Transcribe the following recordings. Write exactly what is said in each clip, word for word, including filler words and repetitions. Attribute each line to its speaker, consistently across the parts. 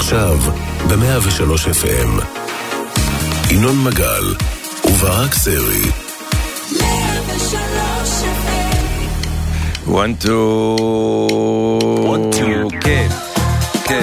Speaker 1: עכשיו ב-מאה ושלוש אף אם. ינון מגל וברק סרי.
Speaker 2: מאה ושלוש אף אם.
Speaker 3: one two one two כן כן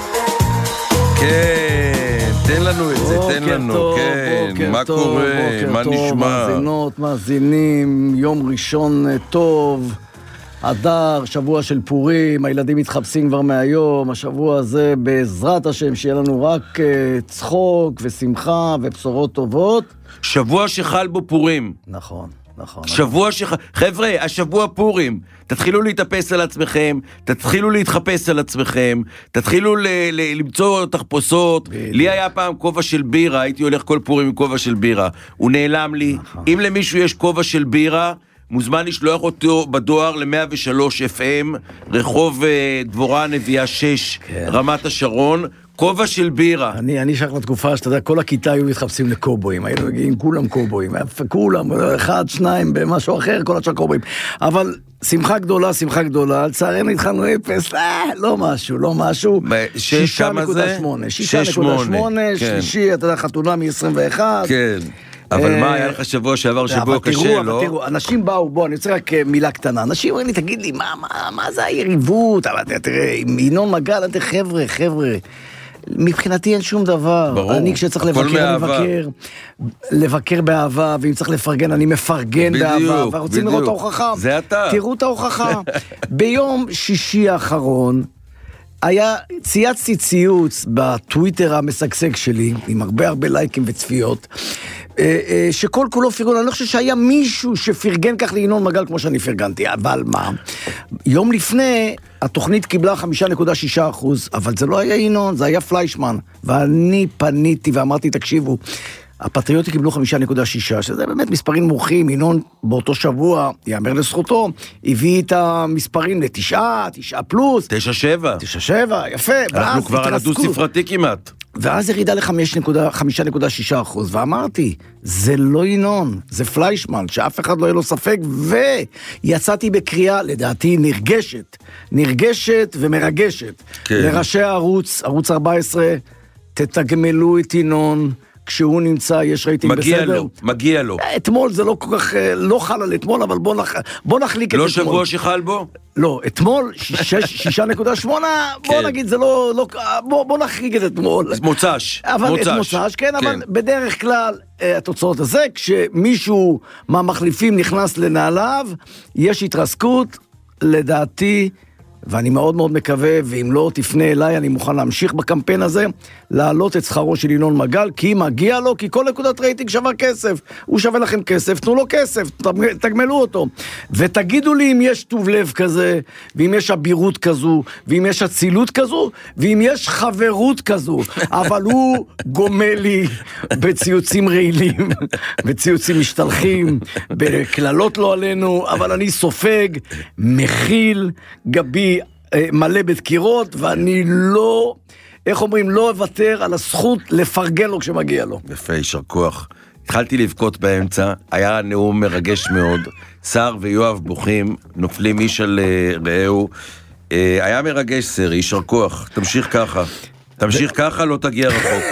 Speaker 3: כן תן לנו את זה, תן לנו, כן, מה קורה, מה נשמע?
Speaker 4: מאזינות, מאזינים, יום ראשון טוב, אדר, שבוע של פורים, הילדים מתחפשים כבר מהיום, השבוע הזה בעזרת השם שיהיה לנו רק צחוק ושמחה ובשורות טובות.
Speaker 3: שבוע שחל בו פורים.
Speaker 4: נכון. נכון.
Speaker 3: שבוע שח... חבר'ה, השבוע פורים, תתחילו להתאפס על עצמכם, תתחילו להתחפש על עצמכם, תתחילו ל... ל... למצוא תחפושות. לי היה פעם כובע של בירה, הייתי הולך כל פורים עם כובע של בירה, הוא נעלם לי. נכון. אם למישהו יש כובע של בירה, מוזמן לשלוח אותו בדואר ל-מאה ושלוש אף אם, רחוב דבורה הנביאה שש, כן. רמת השרון, כובע של בירה.
Speaker 4: אני, אני שייך לתקופה שאתה יודע, כל הכיתה היו מתחפשים לקובויים, היינו מגיעים כולם קובויים, כולם, אחד, שניים, במשהו אחר, כל השאר קובויים. אבל שמחה גדולה, שמחה גדולה, לצערנו התחלנו אפס, אה, לא משהו, לא משהו. שישה נקודה שמונה, שישה נקודה שמונה, שלישי, אתה יודע, חתונה מ-עשרים ואחת.
Speaker 3: כן. אבל מה היה לך שבוע שעבר שבוע קשה, לא?
Speaker 4: תראו, אנשים באו, בוא, אני רוצה רק מילה קטנה, אנשים אומרים לי, תגיד לי, מה זה היריבות? אבל תראה, ינון מגל, אתם חבר'ה, חבר'ה, מבחינתי אין שום דבר.
Speaker 3: ברור.
Speaker 4: אני כשצריך לבקר, אני מבקר, לבקר באהבה, ואם צריך לפרגן, אני מפרגן באהבה, ורוצים לראות את ההוכחה.
Speaker 3: זה אתה.
Speaker 4: תראו את ההוכחה. ביום שישי האחרון, היה, צייצתי ציוץ בטוויטר המשגשג שלי, עם הרבה הרבה לייקים וצפיות, שכל כולו פרגון, אני לא חושב שהיה מישהו שפרגן כך לינון מגל כמו שאני פרגנתי, אבל מה? יום לפני, התוכנית קיבלה חמישה נקודה שישה אחוז, אבל זה לא היה ינון, זה היה פליישמן, ואני פניתי ואמרתי, תקשיבו, הפטריוטי קיבלו חמישה נקודה שישה, שזה באמת מספרים מורחים. ינון באותו שבוע, יאמר לזכותו, הביא את המספרים לתשעה, תשעה פלוס.
Speaker 3: תשע שבע.
Speaker 4: תשע שבע, יפה.
Speaker 3: אנחנו כבר על הדו ספרתי כמעט.
Speaker 4: ואז ירידה ל-חמישה נקודה שישה אחוז, ואמרתי, זה לא ינון, זה פליישמן, שאף אחד לא יהיה לו ספק, ויצאתי בקריאה, לדעתי, נרגשת, נרגשת ומרגשת, כן. לראשי הערוץ, ערוץ ארבע עשרה, תתגמלו את ינון, כשהוא נמצא, יש רייטינג בסדר.
Speaker 3: מגיע לו, מגיע לו.
Speaker 4: אתמול זה לא כל כך, לא חל על אתמול, אבל בוא, נח, בוא נחליק
Speaker 3: לא
Speaker 4: את אתמול.
Speaker 3: לא שבוע שחל בו?
Speaker 4: לא, אתמול, שישה נקודה שמונה, בוא נגיד, זה לא, לא בוא, בוא נחריג את אתמול.
Speaker 3: מוצש.
Speaker 4: אבל
Speaker 3: מוצש.
Speaker 4: את מוצש, כן, כן, אבל בדרך כלל, התוצאות הזה, כשמישהו מהמחליפים נכנס לנעליו, יש התרסקות, לדעתי, ואני מאוד מאוד מקווה, ואם לא תפנה אליי, אני מוכן להמשיך בקמפיין הזה, להעלות את שכרו של ינון מגל, כי מגיע לו, כי כל נקודת רייטינג שווה כסף. הוא שווה לכם כסף, תנו לו כסף, תגמלו אותו. ותגידו לי אם יש טוב לב כזה, ואם יש אבירות כזו, ואם יש אצילות כזו, ואם יש חברות כזו. אבל הוא גומל לי בציוצים רעילים, בציוצים משתלחים, בכללות לא עלינו, אבל אני סופג, מכיל, גבי, מלא בדקירות, ואני לא, איך אומרים, לא אוותר על הזכות לפרגן לו כשמגיע לו.
Speaker 3: יפה, יישר כוח. התחלתי לבכות באמצע, היה נאום מרגש מאוד, שר ויואב בוכים, נופלים איש על רעהו, היה מרגש סרי, יישר כוח, תמשיך ככה, תמשיך ככה, לא תגיע רחוק.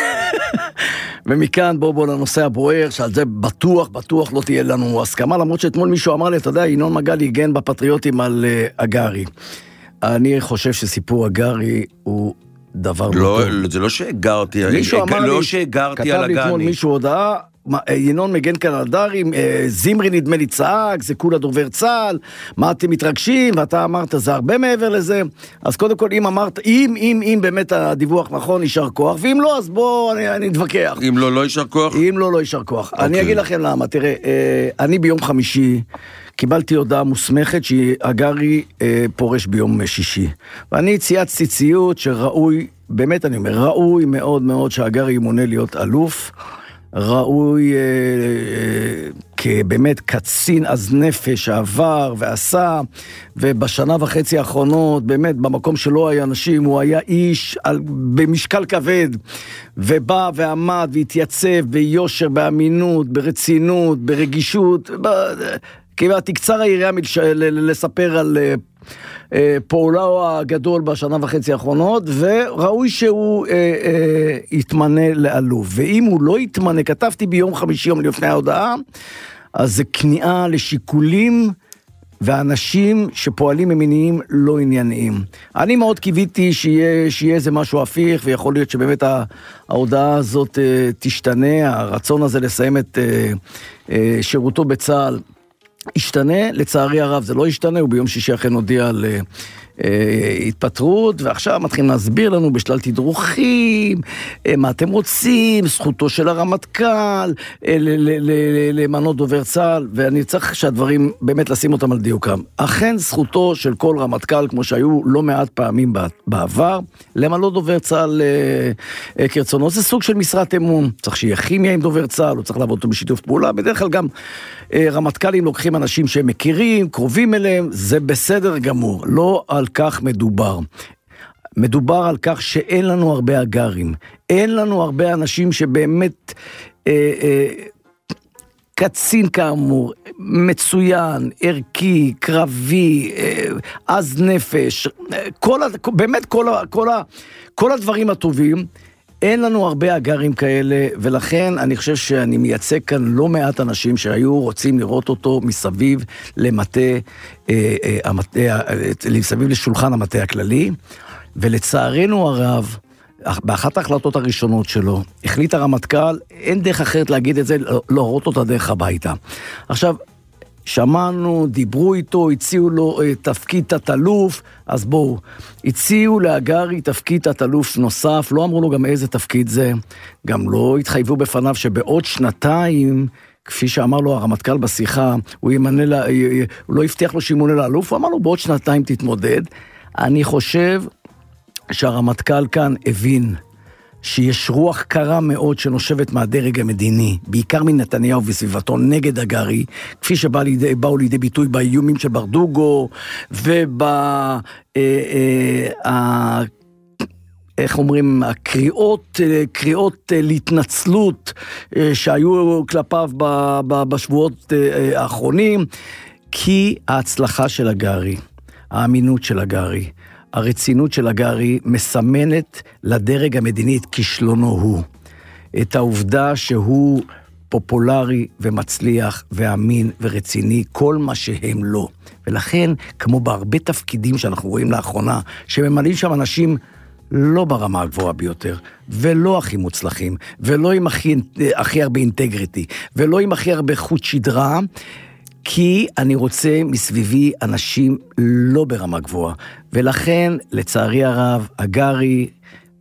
Speaker 4: ומכאן בוא בוא לנושא הבוער, שעל זה בטוח, בטוח לא תהיה לנו הסכמה, למרות שאתמול מישהו אמר לי, אתה יודע, ינון מגל יגן בפטריוטים על uh, אגרי. אני חושב שסיפור אגרי הוא דבר
Speaker 3: לא,
Speaker 4: לא
Speaker 3: זה לא שהגרתי,
Speaker 4: מישהו אמר
Speaker 3: לא
Speaker 4: לי,
Speaker 3: שהגרתי על
Speaker 4: כתב לי אתמול מישהו הודעה, ינון מגן כאן על דרים, זימרי נדמה לי צעק, זה כולה דובר צהל, מה אתם מתרגשים, ואתה אמרת, זה הרבה מעבר לזה, אז קודם כל, אם אמרת, אם, אם, אם באמת הדיווח נכון, יישר כוח, ואם לא, אז בוא, אני, אני נתווכח.
Speaker 3: אם לא, לא יישר כוח?
Speaker 4: אם לא, לא יישר כוח. Okay. אני אגיד לכם למה, תראה, אני ביום חמישי, קיבלתי הודעה מוסמכת שהגרי אה, פורש ביום שישי. ואני צייצתי ציוץ שראוי, באמת אני אומר, ראוי מאוד מאוד שהגרי ימונה להיות אלוף, ראוי אה, אה, כבאמת קצין אז נפש שעבר ועשה, ובשנה וחצי האחרונות, באמת במקום שלא היה אנשים, הוא היה איש על, במשקל כבד, ובא ועמד והתייצב ביושר, באמינות, ברצינות, ברגישות, ב... כי תקצר היריעה לספר על פועלו הגדול בשנה וחצי האחרונות, וראוי שהוא אה, אה, יתמנה לאלוף. ואם הוא לא יתמנה, כתבתי ביום חמישי יום לפני ההודעה, אז זה כניעה לשיקולים ואנשים שפועלים ממניעים לא ענייניים. אני מאוד קיוויתי שיהיה, שיהיה איזה משהו הפיך, ויכול להיות שבאמת ההודעה הזאת אה, תשתנה, הרצון הזה לסיים את אה, אה, שירותו בצה"ל ישתנה. לצערי הרב זה לא ישתנה, הוא ביום שישי אכן הודיע על אה, אה, התפטרות, ועכשיו מתחילים להסביר לנו בשלל תדרוכים, אה, מה אתם רוצים, זכותו של הרמטכ"ל, אה, למנות דובר צה"ל, ואני צריך שהדברים באמת לשים אותם על דיוקם. אכן זכותו של כל רמטכ"ל, כמו שהיו לא מעט פעמים בעבר, למנות דובר צה"ל אה, אה, כרצונו, זה סוג של משרת אמון, צריך שיהיה כימיה עם דובר צה"ל, הוא צריך לעבוד אותו בשיתוף פעולה, בדרך כלל גם אה, רמטכ"לים לוקחים אנשים שהם מכירים, קרובים אליהם, זה בסדר גמור, לא על כך מדובר. מדובר על כך שאין לנו הרבה אגרים, אין לנו הרבה אנשים שבאמת אה, אה, קצין כאמור, מצוין, ערכי, קרבי, אה, עז נפש, כל, באמת כל, כל, כל הדברים הטובים, אין לנו הרבה אגרים כאלה, ולכן אני חושב שאני מייצג כאן לא מעט אנשים שהיו רוצים לראות אותו מסביב למטה, אה, אה, המטה, מסביב לשולחן המטה הכללי, ולצערנו הרב, באחת ההחלטות הראשונות שלו, החליט הרמטכ"ל, אין דרך אחרת להגיד את זה, להורות אותה דרך הביתה. עכשיו, שמענו, דיברו איתו, הציעו לו אה, תפקיד תת-אלוף, אז בואו, הציעו להגרי תפקיד תת-אלוף נוסף, לא אמרו לו גם איזה תפקיד זה, גם לא התחייבו בפניו שבעוד שנתיים, כפי שאמר לו הרמטכ"ל בשיחה, הוא ימנה לה, הוא לא הבטיח לו שימונה לאלוף, הוא אמר לו בעוד שנתיים תתמודד. אני חושב שהרמטכ"ל כאן הבין, שיש רוח קרה מאוד שנושבת מהדרג המדיני, בעיקר מנתניהו וסביבתו נגד הגרי, כפי שבאו לידי, לידי ביטוי באיומים של ברדוגו, וב... אה, אה, איך אומרים, הקריאות, קריאות להתנצלות שהיו כלפיו בשבועות האחרונים, כי ההצלחה של הגרי, האמינות של הגרי, הרצינות של הגרי מסמנת לדרג המדיני את כישלונו הוא. את העובדה שהוא פופולרי ומצליח ואמין ורציני, כל מה שהם לא. ולכן, כמו בהרבה תפקידים שאנחנו רואים לאחרונה, שממלאים שם אנשים לא ברמה הגבוהה ביותר, ולא הכי מוצלחים, ולא עם הכי, הכי הרבה אינטגריטי, ולא עם הכי הרבה חוט שדרה, כי אני רוצה מסביבי אנשים לא ברמה גבוהה, ולכן לצערי הרב הגרי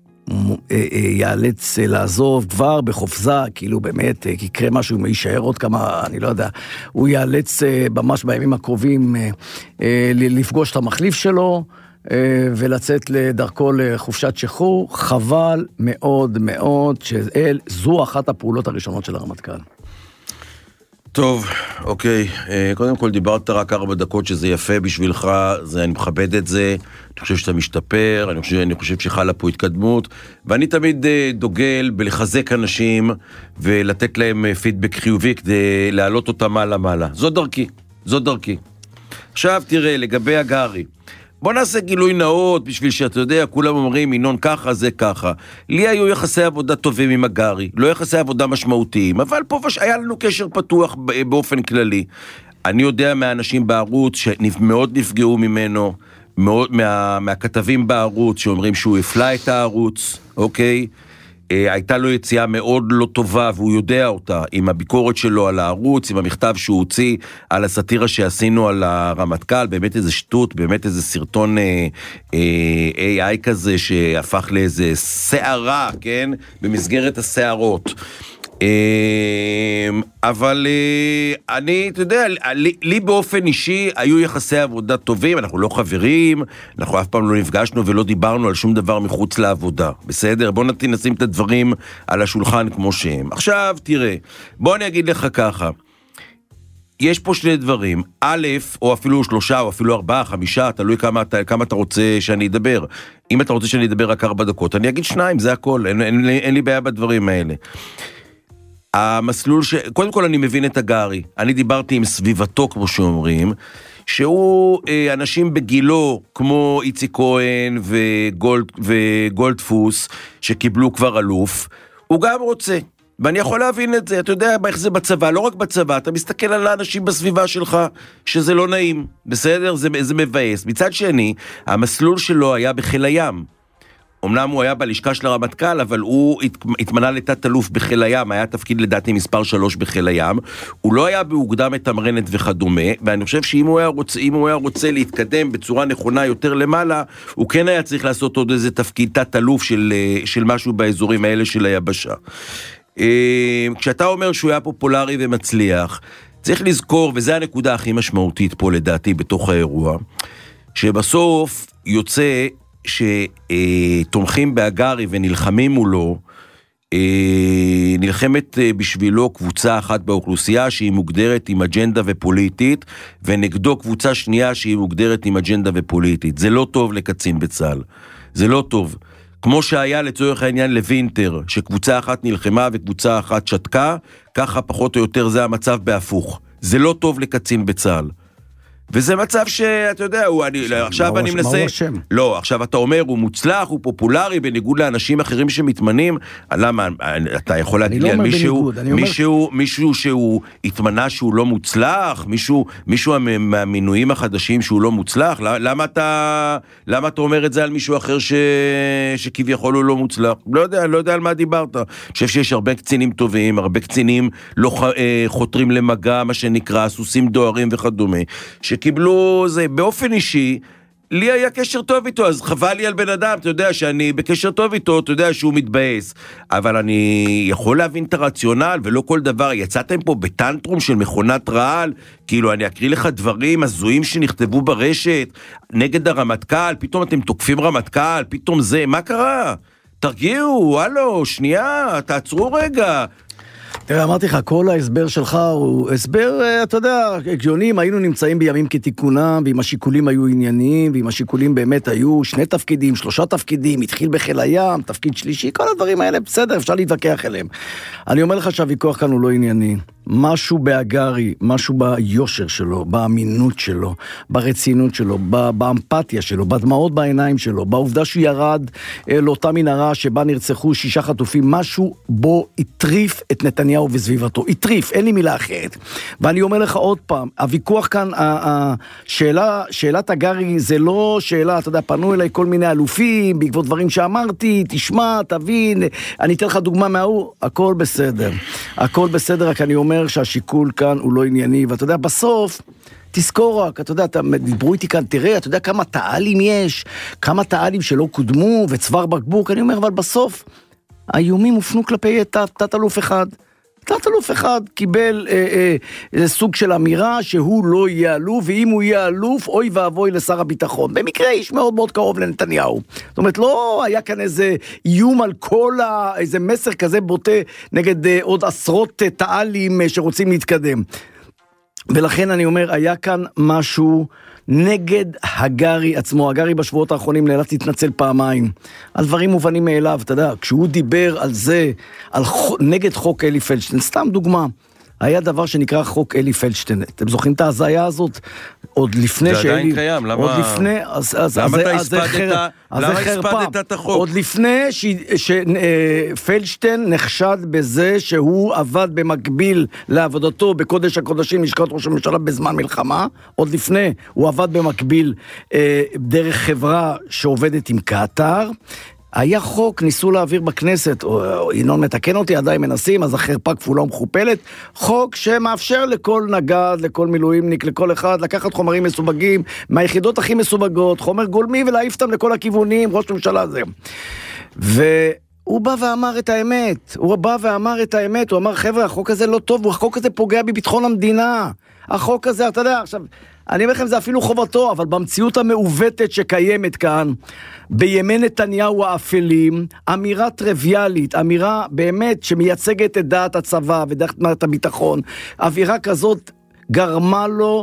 Speaker 4: יאלץ לעזוב כבר בחופזה, כאילו באמת יקרה משהו, הוא יישאר עוד כמה, אני לא יודע, הוא יאלץ ממש בימים הקרובים לפגוש את המחליף שלו, ולצאת לדרכו לחופשת שחרור. חבל מאוד מאוד שזו אחת הפעולות הראשונות של הרמטכ"ל.
Speaker 3: טוב, אוקיי, קודם כל דיברת רק ארבע דקות שזה יפה בשבילך, זה, אני מכבד את זה, אני חושב שאתה משתפר, אני חושב, אני חושב שחלה פה התקדמות, ואני תמיד דוגל בלחזק אנשים ולתת להם פידבק חיובי כדי להעלות אותם מעלה מעלה. זו דרכי, זו דרכי. עכשיו תראה, לגבי הגרי, בוא נעשה גילוי נאות בשביל שאתה יודע, כולם אומרים, ינון ככה, זה ככה. לי היו יחסי עבודה טובים עם הגרי, לא יחסי עבודה משמעותיים, אבל פה היה לנו קשר פתוח באופן כללי. אני יודע מהאנשים בערוץ שמאוד נפגעו ממנו, מאוד, מה, מהכתבים בערוץ שאומרים שהוא הפלה את הערוץ, אוקיי? הייתה לו יציאה מאוד לא טובה, והוא יודע אותה, עם הביקורת שלו על הערוץ, עם המכתב שהוא הוציא על הסאטירה שעשינו על הרמטכ"ל, באמת איזה שטות, באמת איזה סרטון אה, אה, איי איי כזה, שהפך לאיזה שערה, כן? במסגרת השערות. אבל אני, אתה יודע, לי, לי באופן אישי היו יחסי עבודה טובים, אנחנו לא חברים, אנחנו אף פעם לא נפגשנו ולא דיברנו על שום דבר מחוץ לעבודה, בסדר? בוא נשים את הדברים על השולחן כמו שהם. עכשיו תראה, בוא אני אגיד לך ככה, יש פה שני דברים, א', או אפילו שלושה, או אפילו ארבעה, חמישה, תלוי כמה, כמה אתה רוצה שאני אדבר. אם אתה רוצה שאני אדבר רק ארבע דקות, אני אגיד שניים, זה הכל, אין, אין, אין, אין לי בעיה בדברים האלה. המסלול ש... קודם כל אני מבין את הגרי, אני דיברתי עם סביבתו כמו שאומרים, שהוא אה, אנשים בגילו, כמו איציק כהן וגולד, וגולדפוס, שקיבלו כבר אלוף, הוא גם רוצה. ואני יכול להבין את זה, אתה יודע איך זה בצבא, לא רק בצבא, אתה מסתכל על האנשים בסביבה שלך, שזה לא נעים, בסדר? זה, זה מבאס. מצד שני, המסלול שלו היה בחיל הים. אמנם הוא היה בלשכה של הרמטכ"ל, אבל הוא התמנה לתת אלוף בחיל הים, היה תפקיד לדעתי מספר שלוש בחיל הים, הוא לא היה באוגדה מתמרנת וכדומה, ואני חושב שאם הוא היה רוצה, אם הוא היה רוצה להתקדם בצורה נכונה יותר למעלה, הוא כן היה צריך לעשות עוד איזה תפקיד תת אלוף של, של משהו באזורים האלה של היבשה. כשאתה אומר שהוא היה פופולרי ומצליח, צריך לזכור, וזו הנקודה הכי משמעותית פה לדעתי בתוך האירוע, שבסוף יוצא שתומכים באגרי ונלחמים מולו, נלחמת בשבילו קבוצה אחת באוכלוסייה שהיא מוגדרת עם אג'נדה ופוליטית, ונגדו קבוצה שנייה שהיא מוגדרת עם אג'נדה ופוליטית. זה לא טוב לקצין בצה"ל, זה לא טוב. כמו שהיה לצורך העניין לוינטר, שקבוצה אחת נלחמה וקבוצה אחת שתקה, ככה פחות או יותר זה המצב בהפוך. זה לא טוב לקצין בצה"ל. וזה מצב שאתה יודע, הוא, אני, עכשיו אני מנסה... לא, עכשיו אתה אומר, הוא מוצלח, הוא פופולרי, בניגוד לאנשים אחרים שמתמנים, למה, אתה יכול להגיד לי על מישהו, מישהו, מישהו שהוא התמנה שהוא לא מוצלח, מישהו, מישהו מהמינויים החדשים שהוא לא מוצלח, למה אתה, למה אתה אומר את זה על מישהו אחר ש, שכביכול הוא לא מוצלח? לא יודע, לא יודע על מה דיברת. אני חושב שיש הרבה קצינים טובים, הרבה קצינים לא חותרים למגע, מה שנקרא, סוסים דוהרים וכדומה, שקיבלו זה באופן אישי, לי היה קשר טוב איתו, אז חבל לי על בן אדם, אתה יודע שאני בקשר טוב איתו, אתה יודע שהוא מתבאס, אבל אני יכול להבין את הרציונל, ולא כל דבר, יצאתם פה בטנטרום של מכונת רעל, כאילו אני אקריא לך דברים הזויים שנכתבו ברשת, נגד הרמטכ"ל, פתאום אתם תוקפים רמטכ"ל, פתאום זה, מה קרה? תרגיעו, הלו, שנייה, תעצרו רגע,
Speaker 4: תראה, אמרתי לך, כל ההסבר שלך הוא הסבר, אתה יודע, הגיונים, היינו נמצאים בימים כתיקונם, ואם השיקולים היו ענייניים, ואם השיקולים באמת היו שני תפקידים, שלושה תפקידים, התחיל בחיל הים, תפקיד שלישי, כל הדברים האלה, בסדר, אפשר להתווכח אליהם. אני אומר לך שהוויכוח כאן הוא לא ענייני. משהו באגרי, משהו ביושר שלו, באמינות שלו, ברצינות שלו, באמפתיה שלו, בדמעות בעיניים שלו, בעובדה שהוא ירד לאותה מנהרה שבה נרצחו שישה חטופים, משהו בו הטריף את נתניהו וסביבתו, הטריף, אין לי מילה אחרת. ואני אומר לך עוד פעם, הוויכוח כאן, השאלה, שאלת אגרי זה לא שאלה, אתה יודע, פנו אליי כל מיני אלופים, בעקבות דברים שאמרתי, תשמע, תבין, אני אתן לך דוגמה מההוא, הכל בסדר, הכל בסדר, רק אני אומר שהשיקול כאן הוא לא ענייני, ואתה יודע, בסוף, תזכור רק, אתה יודע, אתה דיברו איתי כאן, תראה, אתה יודע כמה תעלים יש, כמה תעלים שלא קודמו, וצוואר בקבוק, אני אומר, אבל בסוף, האיומים הופנו כלפי תת אלוף אחד, תת אלוף אחד קיבל אה, אה, סוג של אמירה שהוא לא יהיה אלוף, ואם הוא יהיה אלוף, אוי ואבוי לשר הביטחון. במקרה איש מאוד מאוד קרוב לנתניהו. זאת אומרת, לא היה כאן איזה איום על כל ה... איזה מסר כזה בוטה נגד אה, עוד עשרות אה, תעלים אה, שרוצים להתקדם. ולכן אני אומר, היה כאן משהו נגד הגרי עצמו. הגרי בשבועות האחרונים נאלץ להתנצל פעמיים על דברים מובנים מאליו, אתה יודע, כשהוא דיבר על זה, על נגד חוק אלי פלדשטיין, סתם דוגמה, היה דבר שנקרא חוק אלי פלדשטיין. אתם זוכרים את ההזיה הזאת? עוד לפני
Speaker 3: שאלי... זה עדיין קיים, למה...
Speaker 4: עוד לפני... אז, אז,
Speaker 3: למה
Speaker 4: אז,
Speaker 3: אתה
Speaker 4: אז
Speaker 3: הספדת, למה הספדת את החוק?
Speaker 4: עוד לפני שפלדשטיין נחשד בזה שהוא עבד במקביל לעבודתו בקודש הקודשים, לשכת ראש הממשלה בזמן מלחמה, עוד לפני הוא עבד במקביל אה, דרך חברה שעובדת עם קטר, היה חוק, ניסו להעביר בכנסת, או ינון מתקן אותי, עדיין מנסים, אז החרפה כפולה ומכופלת, חוק שמאפשר לכל נגד, לכל מילואימניק, לכל אחד, לקחת חומרים מסובגים, מהיחידות הכי מסובגות, חומר גולמי, ולהעיף אותם לכל הכיוונים, ראש ממשלה זה. והוא בא ואמר את האמת, הוא בא ואמר את האמת, הוא אמר, חבר'ה, החוק הזה לא טוב, החוק הזה פוגע בביטחון המדינה, החוק הזה, אתה יודע, עכשיו... אני אומר לכם, זה אפילו חובתו, אבל במציאות המעוותת שקיימת כאן, בימי נתניהו האפלים, אמירה טריוויאלית, אמירה באמת שמייצגת את דעת הצבא ודעת הביטחון, אווירה כזאת גרמה לו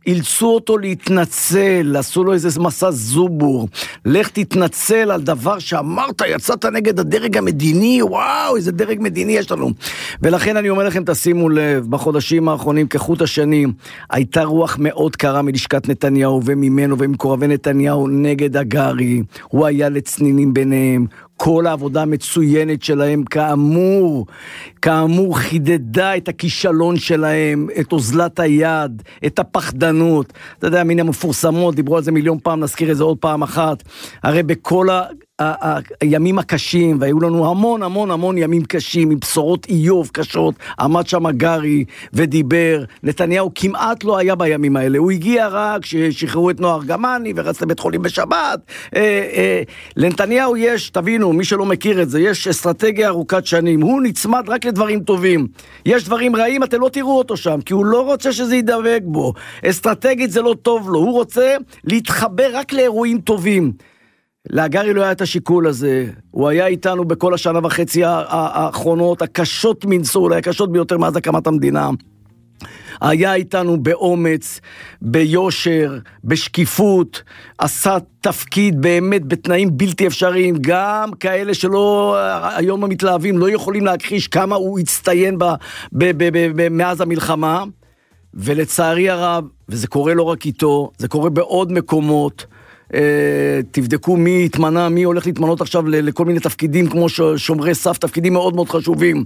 Speaker 4: אילצו אותו להתנצל, עשו לו איזה מסע זובור, לך תתנצל על דבר שאמרת, יצאת נגד הדרג המדיני, וואו, איזה דרג מדיני יש לנו. ולכן אני אומר לכם, תשימו לב, בחודשים האחרונים, כחוט השני, הייתה רוח מאוד קרה מלשכת נתניהו וממנו ומקורבי נתניהו נגד הגרי, הוא היה לצנינים ביניהם, כל העבודה המצוינת שלהם, כאמור, כאמור חידדה את הכישלון שלהם, את אוזלת היד, את הפחדנות. אתה יודע, מן המפורסמות, דיברו על זה מיליון פעם, נזכיר את זה עוד פעם אחת. הרי בכל ה... הימים הקשים, והיו לנו המון המון המון ימים קשים, עם בשורות איוב קשות, עמד שם גרי ודיבר, נתניהו כמעט לא היה בימים האלה, הוא הגיע רק כששחררו את נוער גמני ורץ לבית חולים בשבת. אה, אה, לנתניהו יש, תבינו, מי שלא מכיר את זה, יש אסטרטגיה ארוכת שנים, הוא נצמד רק לדברים טובים, יש דברים רעים, אתם לא תראו אותו שם, כי הוא לא רוצה שזה ידבק בו, אסטרטגית זה לא טוב לו, הוא רוצה להתחבר רק לאירועים טובים. להגרי לא היה את השיקול הזה, הוא היה איתנו בכל השנה וחצי האחרונות, הקשות מנסו, אולי הקשות ביותר מאז הקמת המדינה, היה איתנו באומץ, ביושר, בשקיפות, עשה תפקיד באמת בתנאים בלתי אפשריים, גם כאלה שלא, היום המתלהבים לא יכולים להכחיש כמה הוא הצטיין ב, ב, ב, ב, ב, מאז המלחמה, ולצערי הרב, וזה קורה לא רק איתו, זה קורה בעוד מקומות, Uh, תבדקו מי התמנה, מי הולך להתמנות עכשיו לכל מיני תפקידים כמו שומרי סף, תפקידים מאוד מאוד חשובים.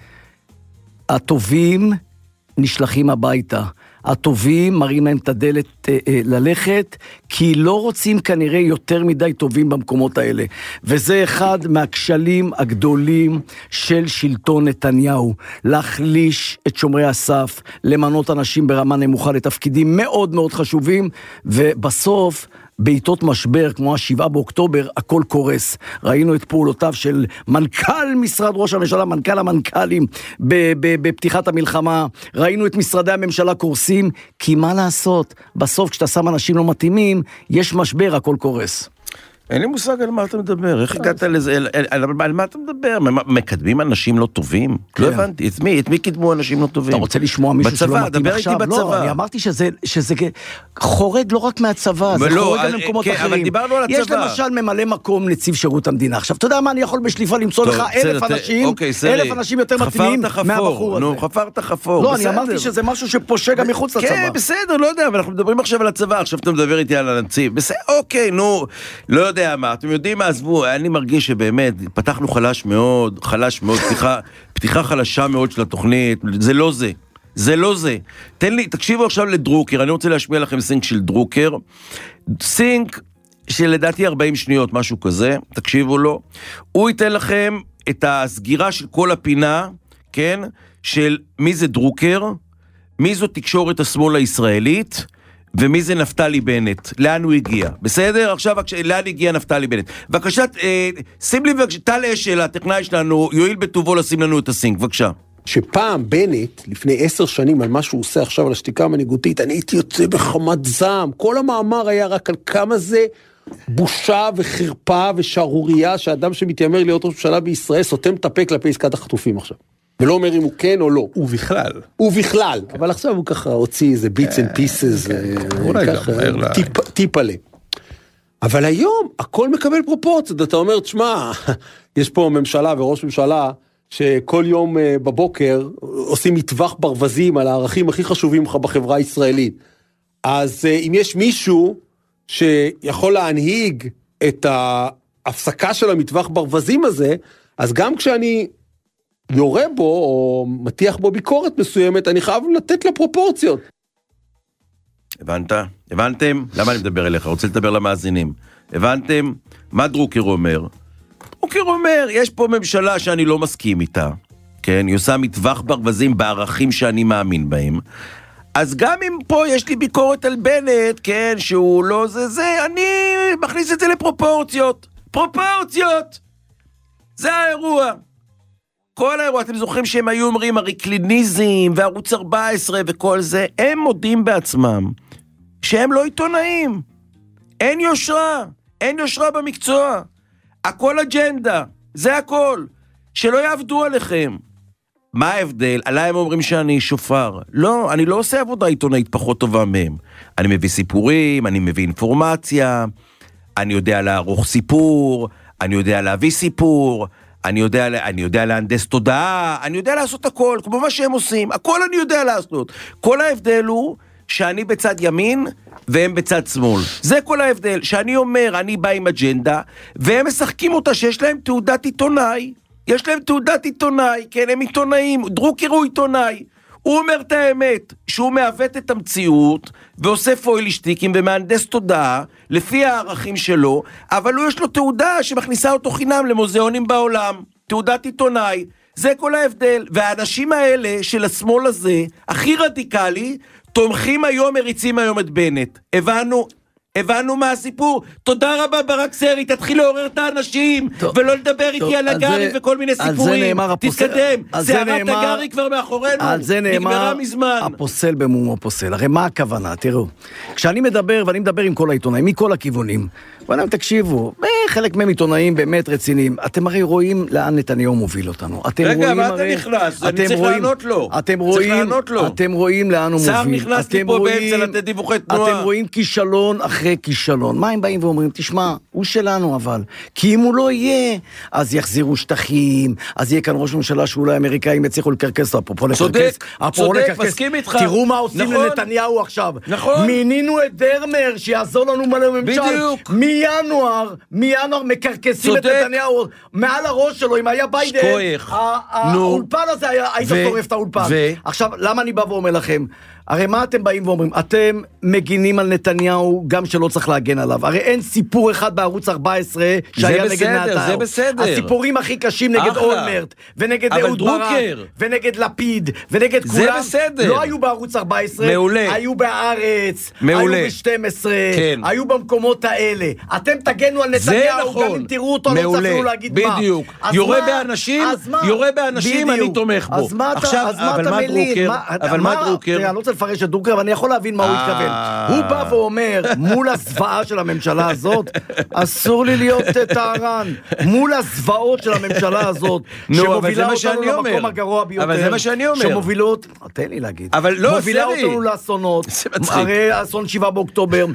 Speaker 4: הטובים נשלחים הביתה, הטובים מראים להם את הדלת uh, uh, ללכת, כי לא רוצים כנראה יותר מדי טובים במקומות האלה, וזה אחד מהכשלים הגדולים של שלטון נתניהו, להחליש את שומרי הסף, למנות אנשים ברמה נמוכה לתפקידים מאוד מאוד חשובים, ובסוף בעיתות משבר, כמו השבעה באוקטובר, הכל קורס. ראינו את פעולותיו של מנכ"ל משרד ראש הממשלה, מנכ"ל המנכ"לים, בפתיחת המלחמה. ראינו את משרדי הממשלה קורסים, כי מה לעשות? בסוף, כשאתה שם אנשים לא מתאימים, יש משבר, הכל קורס.
Speaker 3: אין לי מושג על מה אתה מדבר, איך הגעת לזה, על מה אתה מדבר? מקדמים אנשים לא טובים? לא הבנתי, את מי? את מי קדמו אנשים לא טובים?
Speaker 4: אתה רוצה לשמוע מישהו שלא מתאים עכשיו?
Speaker 3: דבר איתי בצבא.
Speaker 4: לא, אני אמרתי שזה חורד לא רק מהצבא, זה חורד גם למקומות אחרים. אבל
Speaker 3: דיברנו על הצבא.
Speaker 4: יש למשל ממלא מקום נציב שירות המדינה. עכשיו, אתה יודע מה, אני יכול בשליפה למצוא לך אלף אנשים, אלף אנשים יותר מתאימים מהבחור הזה.
Speaker 3: נו, חפרת חפור.
Speaker 4: לא, אני אמרתי שזה משהו שפושע גם מחוץ לצבא.
Speaker 3: כן, בסדר, לא יודע, אבל אנחנו מדברים עכשיו על הצבא, עכשיו אתה מדבר איתי על הנציב. בסדר, אוקיי, נו, לא יודע מה, אתם יודעים מה, עזבו, אני מרגיש שבאמת, פתחנו חלש מאוד, חלש מאוד, פתיחה, פתיחה חלשה מאוד של התוכנית, זה לא זה, זה לא זה. תן לי, תקשיבו עכשיו לדרוקר, אני רוצה להשמיע לכם סינק של דרוקר, סינק שלדעתי ארבעים שניות, משהו כזה, תקשיבו לו, הוא ייתן לכם את הסגירה של כל הפינה, כן, של מי זה דרוקר, מי זו תקשורת השמאל הישראלית, ומי זה נפתלי בנט, לאן הוא הגיע, בסדר? עכשיו, לאן הגיע נפתלי בנט? בבקשה, אה, שים לי בבקשה, טל אשל, הטכנאי שלנו, יועיל בטובו לשים לנו את הסינק, בבקשה.
Speaker 5: שפעם בנט, לפני עשר שנים, על מה שהוא עושה עכשיו על השתיקה המנהיגותית, אני הייתי יוצא בחמת זעם, כל המאמר היה רק על כמה זה בושה וחרפה ושערוריה, שהאדם שמתיימר להיות ראש ממשלה בישראל, סותם את הפה כלפי עסקת החטופים עכשיו. ולא אומר אם הוא כן או לא.
Speaker 6: ובכלל.
Speaker 5: ובכלל. אבל עכשיו הוא ככה הוציא איזה bits and pieces, טיפ עלה. אבל היום הכל מקבל פרופורציות. אתה אומר, תשמע, יש פה ממשלה וראש ממשלה, שכל יום בבוקר עושים מטווח ברווזים על הערכים הכי חשובים לך בחברה הישראלית. אז אם יש מישהו שיכול להנהיג את ההפסקה של המטווח ברווזים הזה, אז גם כשאני יורה בו, או מטיח בו ביקורת מסוימת, אני חייב לתת לה פרופורציות.
Speaker 3: הבנת? הבנתם? למה אני מדבר אליך? רוצה לדבר למאזינים. הבנתם? מה דרוקר אומר? דרוקר אומר, יש פה ממשלה שאני לא מסכים איתה, כן? היא עושה מטווח ברווזים בערכים שאני מאמין בהם. אז גם אם פה יש לי ביקורת על בנט, כן, שהוא לא זה זה, אני מכניס את זה לפרופורציות. פרופורציות! זה האירוע. כל האירוע, אתם זוכרים שהם היו אומרים הריקליניזם וערוץ ארבע עשרה וכל זה, הם מודים בעצמם שהם לא עיתונאים. אין יושרה, אין יושרה במקצוע. הכל אג'נדה, זה הכל. שלא יעבדו עליכם. מה ההבדל? עליי הם אומרים שאני שופר. לא, אני לא עושה עבודה עיתונאית פחות טובה מהם. אני מביא סיפורים, אני מביא אינפורמציה, אני יודע לערוך סיפור, אני יודע להביא סיפור, אני יודע, אני יודע להנדס תודעה, אני יודע לעשות הכל, כמו מה שהם עושים, הכל אני יודע לעשות. כל ההבדל הוא שאני בצד ימין, והם בצד שמאל. זה כל ההבדל, שאני אומר, אני בא עם אג'נדה, והם משחקים אותה שיש להם תעודת עיתונאי, יש להם תעודת עיתונאי, כן, הם עיתונאים, דרוקר הוא עיתונאי, הוא אומר את האמת, שהוא מעוות את המציאות, ועושה פוילשטיקים ומהנדס תודעה, לפי הערכים שלו, אבל הוא יש לו תעודה שמכניסה אותו חינם למוזיאונים בעולם, תעודת עיתונאי, זה כל ההבדל, והאנשים האלה של השמאל הזה, הכי רדיקלי, תומכים היום, מריצים היום את בנט. הבנו, הבנו מה הסיפור. תודה רבה ברק סרי, תתחיל לעורר את האנשים, טוב, ולא לדבר טוב, איתי על הגרי וכל מיני סיפורים. תתקדם, שערת הגרי כבר מאחורינו, נגמרה מזמן.
Speaker 4: הפוסל במומו פוסל. הרי מה הכוונה? תראו, כשאני מדבר, ואני מדבר עם כל העיתונאים, מכל הכיוונים, ואני תקשיבו, חלק מהם עיתונאים באמת רציניים, אתם הרי רואים לאן נתניהו מוביל אותנו.
Speaker 3: רגע, מה אתה נכנס? אני צריך לענות לו.
Speaker 4: אתם רואים לאן הוא מוביל.
Speaker 3: שר נכנס לי פה באמצע לתת דיווחי תנועה.
Speaker 4: אתם רואים כישלון אחרי כישלון. מה הם באים ואומרים? תשמע, הוא שלנו אבל. כי אם הוא לא יהיה, אז יחזירו שטחים, אז יהיה כאן ראש ממשלה שאולי האמריקאים יצליחו לקרקס לו.
Speaker 3: צודק, צודק, מסכים איתך.
Speaker 4: תראו מה עושים לנתניהו עכשיו.
Speaker 3: נכון.
Speaker 4: מינינו את דרמר שיעזור לנו מלא ממשל.
Speaker 3: בדיוק.
Speaker 4: מינואר, מינואר מקרקסים את נתניהו מעל הראש שלו, אם היה ביידן, האולפן הזה היה, היית שורף את האולפן. עכשיו, למה אני בא ואומר לכם? הרי מה אתם באים ואומרים? אתם מגינים על נתניהו גם שלא צריך להגן עליו. הרי אין סיפור אחד בערוץ ארבע עשרה שהיה נגד נתניהו.
Speaker 3: זה בסדר.
Speaker 4: הסיפורים הכי קשים נגד אולמרט, ונגד אהוד ברק, ונגד לפיד, ונגד כולם.
Speaker 3: זה בסדר.
Speaker 4: לא היו בערוץ ארבע עשרה.
Speaker 3: מעולה.
Speaker 4: היו בארץ.
Speaker 3: מעולה.
Speaker 4: היו ב-שתים עשרה.
Speaker 3: כן.
Speaker 4: היו במקומות האלה. אתם תגנו על נתניהו,
Speaker 3: נכון.
Speaker 4: גם אם תראו אותו, לא צריכים להגיד מה.
Speaker 3: בדיוק. יורה באנשים, יורה באנשים, אני תומך בו.
Speaker 4: אז מה אתה מלין?
Speaker 3: אבל מה דרוקר?
Speaker 4: אני רוצה לפרש את דרוקר, ואני יכול להבין מה הוא התכוון. הוא בא ואומר, מול הזוועה של הממשלה הזאת, אסור לי להיות טהרן. מול הזוועות של הממשלה הזאת, שמובילה אותנו למקום הגרוע ביותר.
Speaker 3: אבל זה מה שאני אומר.
Speaker 4: שמובילות, תן לי להגיד.
Speaker 3: אבל לא,
Speaker 4: מובילה אותנו לאסונות. הרי אסון שבעה באוקטובר,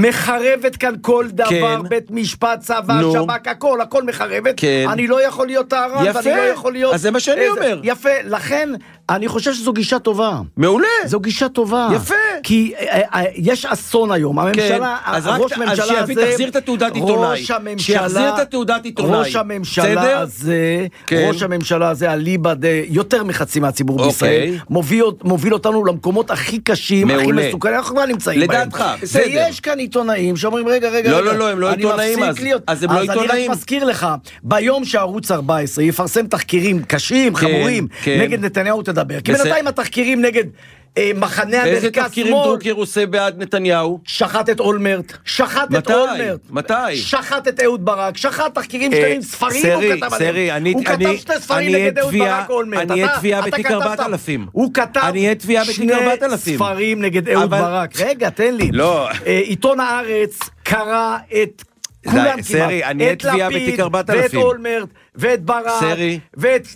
Speaker 4: מחרבת כאן כל דבר, בית משפט, צבא, שב"כ, הכל, הכל מחרבת. אני לא יכול להיות טהרן, ואני לא יכול להיות...
Speaker 3: אז זה מה שאני אומר.
Speaker 4: יפה, לכן... אני חושב שזו גישה טובה.
Speaker 3: מעולה.
Speaker 4: זו גישה טובה.
Speaker 3: יפה.
Speaker 4: כי יש אסון היום. הממשלה, ראש הממשלה הזה...
Speaker 3: תחזיר את התעודת עיתונאי.
Speaker 4: ראש הממשלה...
Speaker 3: שיחזיר את התעודת עיתונאי.
Speaker 4: ראש הממשלה הזה, ראש הממשלה הזה, אליבא דה, יותר מחצי מהציבור בישראל, מוביל אותנו למקומות הכי קשים, הכי מסוכנים, אנחנו כבר נמצאים בהם.
Speaker 3: לדעתך, בסדר.
Speaker 4: ויש כאן עיתונאים שאומרים, רגע, רגע,
Speaker 3: לא, לא, לא, הם לא עיתונאים, אז הם לא עיתונאים.
Speaker 4: אז אני רק מזכיר לך, ביום שערוץ ארבע עשרה יפרסם תחקירים קשים, חמורים, נגד נתניהו תדבר. כי בינתיים התחקירים נגד מחנה המרכז
Speaker 3: איזה תחקירים דרוקר עושה בעד נתניהו?
Speaker 4: שחט את אולמרט, שחט את אולמרט.
Speaker 3: מתי?
Speaker 4: שחט את אהוד ברק, שחט תחקירים שלהם, ספרים הוא כתב עליהם. הוא כתב שתי ספרים נגד אהוד ברק אולמרט.
Speaker 3: אני אהיה תביעה בתיק ארבעת אלפים.
Speaker 4: הוא כתב שני ספרים נגד אהוד ברק. רגע, תן לי. עיתון הארץ קרא את... כולם כמעט, את לפיד, ואת אולמרט, ואת ברק, ואת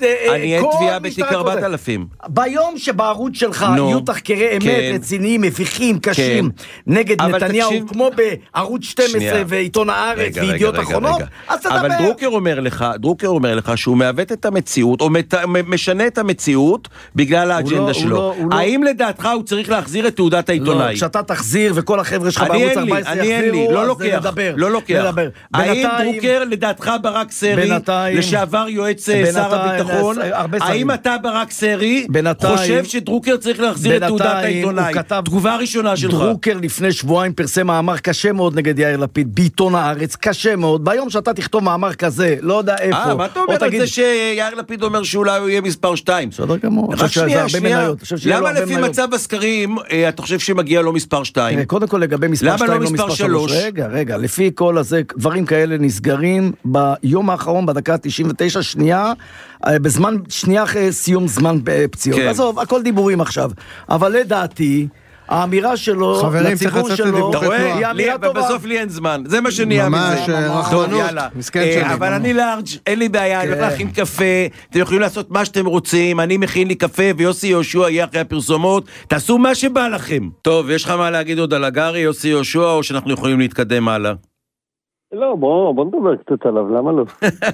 Speaker 4: כל משטרה קודם. ביום שבערוץ שלך יהיו תחקרי אמת רציניים, מביכים, קשים, נגד נתניהו, כמו בערוץ שתים עשרה ועיתון הארץ וידיעות אחרונות, אז תדבר.
Speaker 3: אבל דרוקר אומר לך, דרוקר אומר לך שהוא מעוות את המציאות, או משנה את המציאות בגלל האג'נדה שלו. האם לדעתך הוא צריך להחזיר את תעודת העיתונאי?
Speaker 4: לא, כשאתה תחזיר וכל החבר'ה שלך בערוץ ארבע עשרה יחזירו, אז נדבר.
Speaker 3: לא לוקח. האם דרוקר לדעתך ברק סרי, לשעבר יועץ שר הביטחון, האם אתה ברק סרי חושב שדרוקר צריך להחזיר את תעודת העיתונאי? תגובה ראשונה שלך.
Speaker 4: דרוקר לפני שבועיים פרסם מאמר קשה מאוד נגד יאיר לפיד, בעיתון הארץ, קשה מאוד. ביום שאתה תכתוב מאמר כזה, לא יודע איפה.
Speaker 3: אה, מה אתה אומר על זה שיאיר לפיד אומר שאולי הוא יהיה מספר שתיים?
Speaker 4: בסדר גמור.
Speaker 3: רק שנייה, שנייה. למה לפי מצב הסקרים, אתה חושב שמגיע לו מספר שתיים?
Speaker 4: קודם כל לגבי מספר שתיים, לא מספר שלוש. רגע, רגע, לפי כל הזה, דברים כאלה נסגרים ביום האחרון, בדקה תשעים ותשע, שנייה, בזמן, שנייה אחרי סיום זמן פציעות. עזוב, הכל דיבורים עכשיו. אבל לדעתי, האמירה שלו,
Speaker 6: חברים, צריך
Speaker 4: לציבור
Speaker 6: לצאת
Speaker 4: שלו,
Speaker 6: לדיווח
Speaker 3: אתה רואה?
Speaker 4: היא אמירה
Speaker 3: לי-
Speaker 4: טובה.
Speaker 3: בסוף לי אין זמן, זה מה שנהיה מזה.
Speaker 6: ממש, אה,
Speaker 3: טוב,
Speaker 6: רחמנות,
Speaker 3: יאללה.
Speaker 6: מסכן
Speaker 3: אה,
Speaker 6: שלי.
Speaker 3: אבל אני לארג', אין לי בעיה, אני הולך
Speaker 4: כן.
Speaker 3: להכין קפה, אתם יכולים לעשות מה שאתם רוצים, אני מכין לי קפה ויוסי יהושע יהיה אחרי הפרסומות, תעשו מה שבא לכם. טוב, יש לך מה להגיד עוד על הגרי, יוסי יהושע, או שאנחנו יכולים להתקדם הלאה?
Speaker 7: לא, בוא, בוא נדבר קצת עליו, למה לא?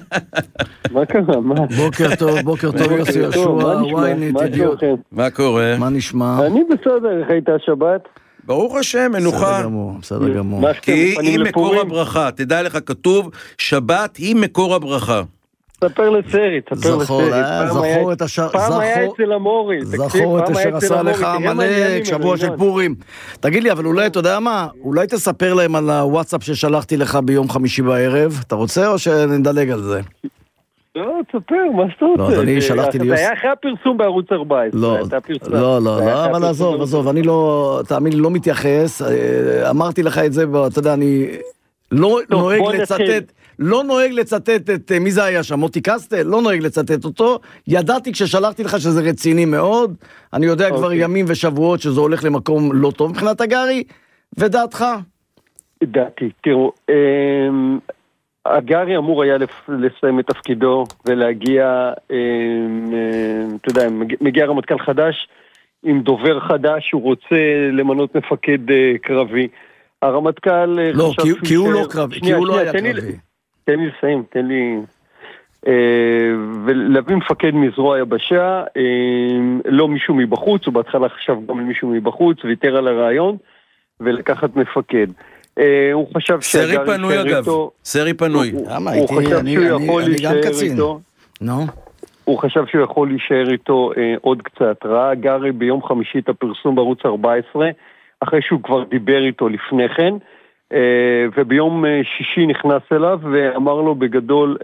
Speaker 7: מה קרה? מה?
Speaker 4: בוקר טוב, בוקר טוב, יוסי יהושע,
Speaker 7: מה נשמע?
Speaker 4: וויינט,
Speaker 7: מה
Speaker 4: ידיעות.
Speaker 7: שלומכם?
Speaker 3: מה קורה?
Speaker 4: מה נשמע?
Speaker 7: אני בסדר, איך הייתה השבת?
Speaker 3: ברוך השם, מנוחה.
Speaker 4: בסדר גמור, בסדר גמור.
Speaker 7: מה שאתם
Speaker 3: כי היא
Speaker 7: מוכנים
Speaker 3: מקור
Speaker 7: לפורים?
Speaker 3: הברכה, תדע לך, כתוב, שבת היא מקור הברכה.
Speaker 7: ספר לסרי, ספר
Speaker 4: זכור,
Speaker 7: לסרי.
Speaker 4: אה,
Speaker 7: פעם
Speaker 4: זכור
Speaker 7: היה-
Speaker 4: את אשר-
Speaker 7: פעם היה
Speaker 4: זכור-
Speaker 7: אצל המורי. תקשיב,
Speaker 4: זכור את
Speaker 7: פעם היה
Speaker 4: אשר
Speaker 7: אצל
Speaker 4: עשה
Speaker 7: המורי,
Speaker 4: לך
Speaker 7: תראה מה
Speaker 4: עמלק,
Speaker 7: העניינים,
Speaker 4: שבוע של
Speaker 7: ינון.
Speaker 4: פורים. תגיד לי, אבל אולי, אתה יודע מה? אולי תספר להם על הוואטסאפ ששלחתי לך ביום חמישי בערב. אתה רוצה או שנדלג על זה?
Speaker 7: לא, תספר, מה שאתה רוצה.
Speaker 4: לא, אז אני
Speaker 7: זה-
Speaker 4: שלחתי לי
Speaker 7: זה
Speaker 4: יוס-
Speaker 7: היה אחרי הפרסום בערוץ ארבע עשרה.
Speaker 4: לא,
Speaker 7: אתה פרסמת.
Speaker 4: לא, לא,
Speaker 7: זה היה
Speaker 4: לא,
Speaker 7: אחרי
Speaker 4: אבל
Speaker 7: הפרסום
Speaker 4: עזוב,
Speaker 7: בערוץ
Speaker 4: עזוב, אני לא, תאמין לי, לא מתייחס. אה, אמרתי לך את זה, אתה יודע, אני לא
Speaker 7: טוב,
Speaker 4: נוהג
Speaker 7: בוא נתחיל.
Speaker 4: לצטט, לא נוהג לצטט את, אה, מי זה היה שם, מוטי קסטל? לא נוהג לצטט אותו. ידעתי כששלחתי לך שזה רציני מאוד. אני יודע כבר
Speaker 7: אוקיי.
Speaker 4: ימים ושבועות שזה הולך למקום לא טוב מבחינת הגרי. ודעתך?
Speaker 7: דעתי, תראו, אמ, הגרי אמור היה לפ- לסיים את תפקידו ולהגיע, אמ, אמ, אתה יודע, מג- מגיע רמטכ"ל חדש עם דובר חדש, הוא רוצה למנות מפקד אה, קרבי. הרמטכ"ל אה,
Speaker 4: לא,
Speaker 7: חשב
Speaker 4: כי-
Speaker 7: שהוא
Speaker 4: כי הוא
Speaker 7: יישאר-
Speaker 4: לא קרבי, כי
Speaker 7: שנייה,
Speaker 4: הוא לא
Speaker 7: שנייה,
Speaker 4: היה
Speaker 7: תן לי-
Speaker 4: קרבי.
Speaker 7: תן לי לסיים, תן לי... אה, ולהביא מפקד מזרוע היבשה, אה, לא מישהו מבחוץ, הוא בהתחלה חשב גם על מישהו מבחוץ, ויתר על הרעיון, ולקחת מפקד. אה, הוא חשב
Speaker 3: סרי
Speaker 7: שהגרי
Speaker 3: פנוי
Speaker 7: יישאר
Speaker 3: אגב,
Speaker 7: איתו-
Speaker 3: סרי פנוי.
Speaker 7: הוא-
Speaker 4: למה?
Speaker 7: הוא
Speaker 4: הייתי-
Speaker 7: חשב
Speaker 4: אני-
Speaker 7: שהוא
Speaker 4: אני-
Speaker 7: יכול
Speaker 4: אני גם
Speaker 7: להישאר
Speaker 4: קצין.
Speaker 7: איתו,
Speaker 4: נו.
Speaker 7: הוא חשב שהוא יכול להישאר איתו אה, עוד קצת. ראה גרי ביום חמישי את הפרסום בערוץ ארבע עשרה, אחרי שהוא כבר דיבר איתו לפני כן, אה, וביום אה, שישי נכנס אליו ואמר לו בגדול,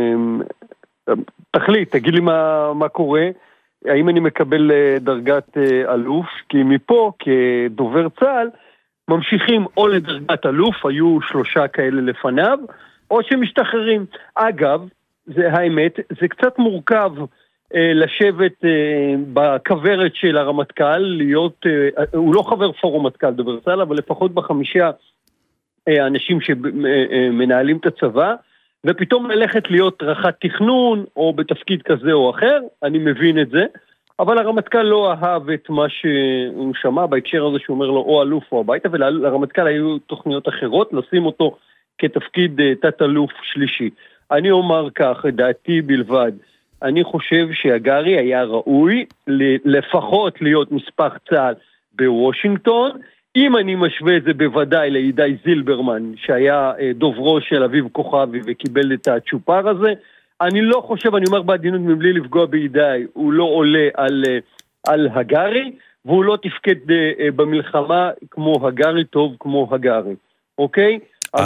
Speaker 7: אה, תחליט, תגיד לי מה, מה קורה, האם אני מקבל אה, דרגת אה, אלוף, כי מפה כדובר צה"ל ממשיכים או לדרגת אלוף, היו שלושה כאלה לפניו, או שמשתחררים. אגב, זה האמת, זה קצת מורכב אה, לשבת אה, בכברת של הרמטכ"ל, להיות, אה, הוא לא חבר פורום מטכ"ל דובר צה"ל, אבל לפחות בחמישה אה, אנשים שמנהלים את הצבא, ופתאום ללכת להיות רח"ט תכנון, או בתפקיד כזה או אחר, אני מבין את זה, אבל הרמטכ"ל לא אהב את מה שהוא שמע בהקשר הזה שהוא אומר לו או אלוף או הביתה, ולרמטכ"ל היו תוכניות אחרות, לשים אותו כתפקיד תת-אלוף שלישי. אני אומר כך, דעתי בלבד, אני חושב שהגרי היה ראוי לפחות להיות נספח צה"ל בוושינגטון, אם אני משווה את זה בוודאי לידי זילברמן, שהיה דוברו של אביב כוכבי וקיבל את הצ'ופר הזה, אני לא חושב, אני אומר בעדינות מבלי לפגוע בידי, הוא לא עולה על, על הגרי, והוא לא תפקד במלחמה כמו הגרי, טוב כמו הגרי, אוקיי?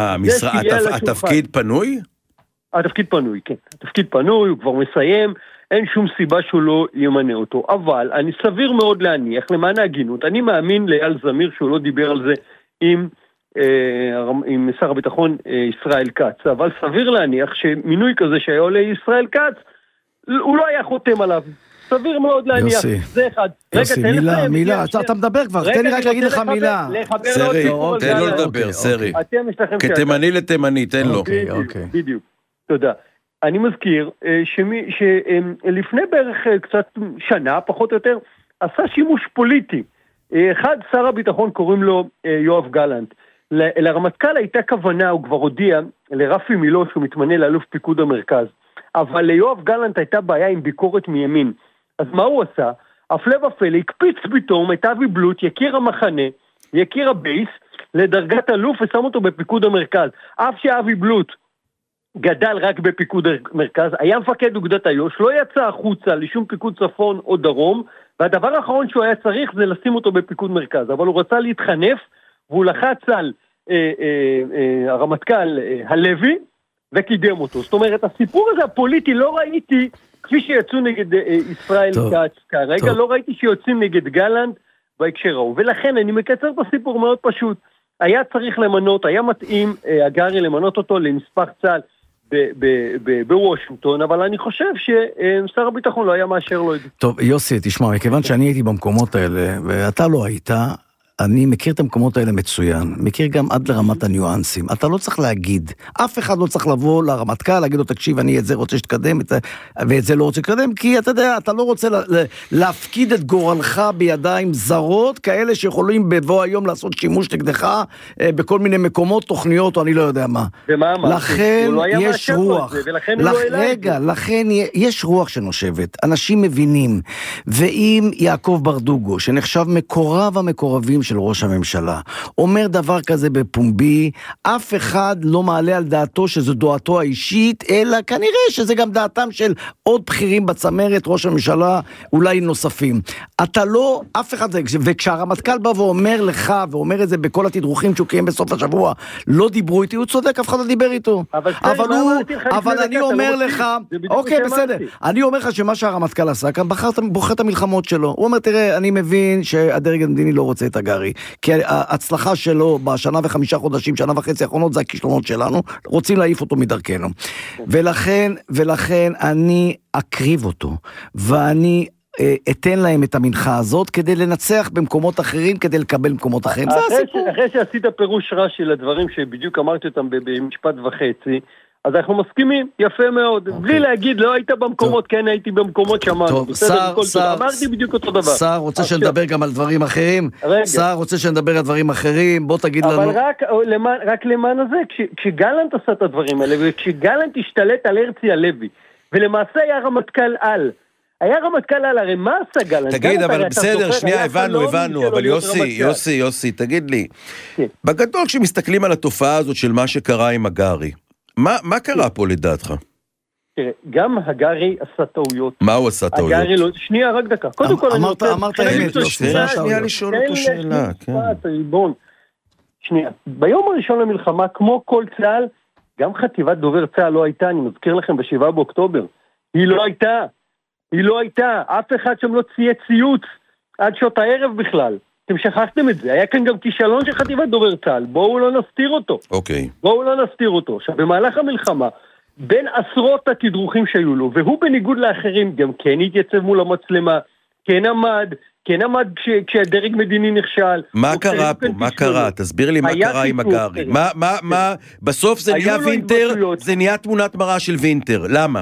Speaker 3: התפקיד פנוי?
Speaker 7: התפקיד פנוי, כן. התפקיד פנוי, הוא כבר מסיים, אין שום סיבה שהוא לא ימנה אותו. אבל אני סביר מאוד להניח, למען ההגינות, אני מאמין לאייל זמיר שהוא לא דיבר על זה עם, אה, עם שר הביטחון אה, ישראל כץ. אבל סביר להניח שמינוי כזה שהיה עולה ישראל כץ, הוא לא היה חותם עליו. סביר מאוד להניח.
Speaker 4: יוסי.
Speaker 7: זה אחד.
Speaker 4: יוסי,
Speaker 7: רגע,
Speaker 4: מילה,
Speaker 7: לכם,
Speaker 4: מילה.
Speaker 7: שנייה,
Speaker 4: אתה מדבר כבר,
Speaker 7: רגע,
Speaker 4: תן לי רק להגיד לך
Speaker 7: לחבר,
Speaker 4: מילה.
Speaker 7: לחבר
Speaker 3: סרי,
Speaker 7: לעוד
Speaker 3: תן לו
Speaker 7: סיפור,
Speaker 3: לדבר,
Speaker 4: אוקיי,
Speaker 3: סרי.
Speaker 7: אתם יש לכם
Speaker 3: כתימני לתימני, תן לו.
Speaker 4: אוקיי,
Speaker 7: בדיוק,
Speaker 4: אוקיי.
Speaker 7: בדיוק. תודה. אני מזכיר אה, שמי, שלפני בערך אה, קצת שנה, פחות או יותר, עשה שימוש פוליטי. אה, אחד, שר הביטחון קוראים לו אה, יואב גלנט. ל- לרמטכ"ל הייתה כוונה, הוא כבר הודיע, לרפי מילוש, שהוא מתמנה לאלוף פיקוד המרכז. אבל ליואב גלנט הייתה בעיה עם ביקורת מימין. אז מה הוא עשה? הפלא ופלא, הקפיץ פתאום את אבי בלוט, יקיר המחנה, יקיר הבייס, לדרגת אלוף ושם אותו בפיקוד המרכז. אף שאבי בלוט גדל רק בפיקוד המרכז, היה מפקד אוגדת איו"ש, לא יצא החוצה לשום פיקוד צפון או דרום, והדבר האחרון שהוא היה צריך זה לשים אותו בפיקוד מרכז, אבל הוא רצה להתחנף, והוא לחץ על אה, אה, אה, הרמטכ"ל אה, הלוי, וקידם אותו. זאת אומרת, הסיפור הזה הפוליטי לא ראיתי, כפי שיצאו נגד אה, ישראל כץ כרגע, לא ראיתי שיוצאים נגד גלנט בהקשר ההוא, ולכן אני מקצר את הסיפור מאוד פשוט, היה צריך למנות, היה מתאים אה, הגרי למנות אותו לנספח צה"ל בוושינגטון, אבל אני חושב ששר הביטחון לא היה מאשר לו את זה.
Speaker 4: טוב, יוסי, תשמע, מכיוון שאני הייתי במקומות האלה, ואתה לא היית, אני מכיר את המקומות האלה מצוין, מכיר גם עד לרמת הניואנסים. אתה לא צריך להגיד, אף אחד לא צריך לבוא לרמטכ"ל, להגיד לו, תקשיב, אני את זה רוצה שתקדם, ואת זה לא רוצה שתקדם, כי אתה יודע, אתה לא רוצה להפקיד את גורלך בידיים זרות, כאלה שיכולים בבוא היום לעשות שימוש נגדך, בכל מיני מקומות, תוכניות, או אני לא יודע מה.
Speaker 7: ומה אמרתי?
Speaker 4: לכן יש רוח. רגע, לכן יש רוח שנושבת. אנשים מבינים, ואם יעקב ברדוגו, שנחשב מקורב המקורבים של ראש הממשלה, אומר דבר כזה בפומבי, אף אחד לא מעלה על דעתו שזו דעתו האישית, אלא כנראה שזה גם דעתם של עוד בכירים בצמרת, ראש הממשלה, אולי נוספים. אתה לא, אף אחד, וכשהרמטכ"ל בא ואומר לך, ואומר את זה בכל התדרוכים שהוא קיים בסוף השבוע, לא דיברו איתי, הוא צודק, אף אחד לא דיבר איתו.
Speaker 7: אבל,
Speaker 4: אבל הוא, אבל אני אומר לך, אוקיי, בסדר, אני אומר לך שמה שהרמטכ"ל עשה כאן, בוחר את המלחמות שלו. הוא אומר, תראה, אני מבין שהדרג המדיני לא רוצה את הגרי, כי ההצלחה שלו בשנה וחמישה חודשים, שנה וחצי האחרונות, זה הכישלונות שלנו, רוצים להעיף אותו מדרכנו. ולכן, ולכן אני אקריב אותו, ואני אתן להם את המנחה הזאת, כדי לנצח במקומות אחרים, כדי לקבל במקומות אחרים. זה הסיפור.
Speaker 7: אחרי שעשית פירוש רש"י לדברים שבדיוק אמרתי אותם במשפט וחצי, אז אנחנו מסכימים, יפה מאוד. בלי להגיד, לא היית במקומות, כן הייתי במקומות שאמרנו.
Speaker 4: טוב, שר, שר,
Speaker 7: אמרתי בדיוק אותו דבר.
Speaker 4: שר, רוצה שנדבר גם על דברים אחרים? שר, רוצה שנדבר על דברים אחרים? בוא תגיד לנו.
Speaker 7: אבל רק למען הזה, כשגלנט עשה את הדברים האלה, וכשגלנט השתלט על הרצי הלוי, ולמעשה היה רמטכ"ל על, היה רמטכ"ל על, הרי מה עשה גלנט?
Speaker 3: תגיד, אבל בסדר, שנייה, הבנו, הבנו, אבל יוסי, יוסי, יוסי, תגיד לי, בגדול כשמסתכלים על התופעה הזאת של מה שקרה עם הגרי, מה, מה קרה פה לדעתך?
Speaker 7: תראה, גם הגרי עשה טעויות.
Speaker 3: מה הוא עשה טעויות?
Speaker 7: הגרי לא, שנייה, רק דקה. קודם כל,
Speaker 4: אמרת, אמרת אמת, לא,
Speaker 3: שנייה, שנייה לשאול אותו שאלה, כן.
Speaker 7: שנייה, ביום הראשון למלחמה, כמו כל צה"ל, גם חטיבת דובר צה"ל לא הייתה, אני מזכיר לכם, בשבעה באוקטובר. היא לא הייתה, היא לא הייתה, אף אחד שם לא צייץ ציוץ, עד שעות הערב בכלל. אתם שכחתם את זה, היה כאן גם כישלון של חטיבת דובר צה"ל, בואו לא נסתיר אותו.
Speaker 3: אוקיי.
Speaker 7: בואו לא נסתיר אותו. עכשיו, במהלך המלחמה, בין עשרות התדרוכים שהיו לו, והוא בניגוד לאחרים גם כן התייצב מול המצלמה, כן עמד, כן עמד כש, כשהדרג מדיני נכשל.
Speaker 3: מה קרה פה? מה קרה? תסביר לי מה קרה עם הגרי. מה, מה, מה, בסוף זה נהיה וינטר, זה נהיה תמונת מראה של וינטר. למה?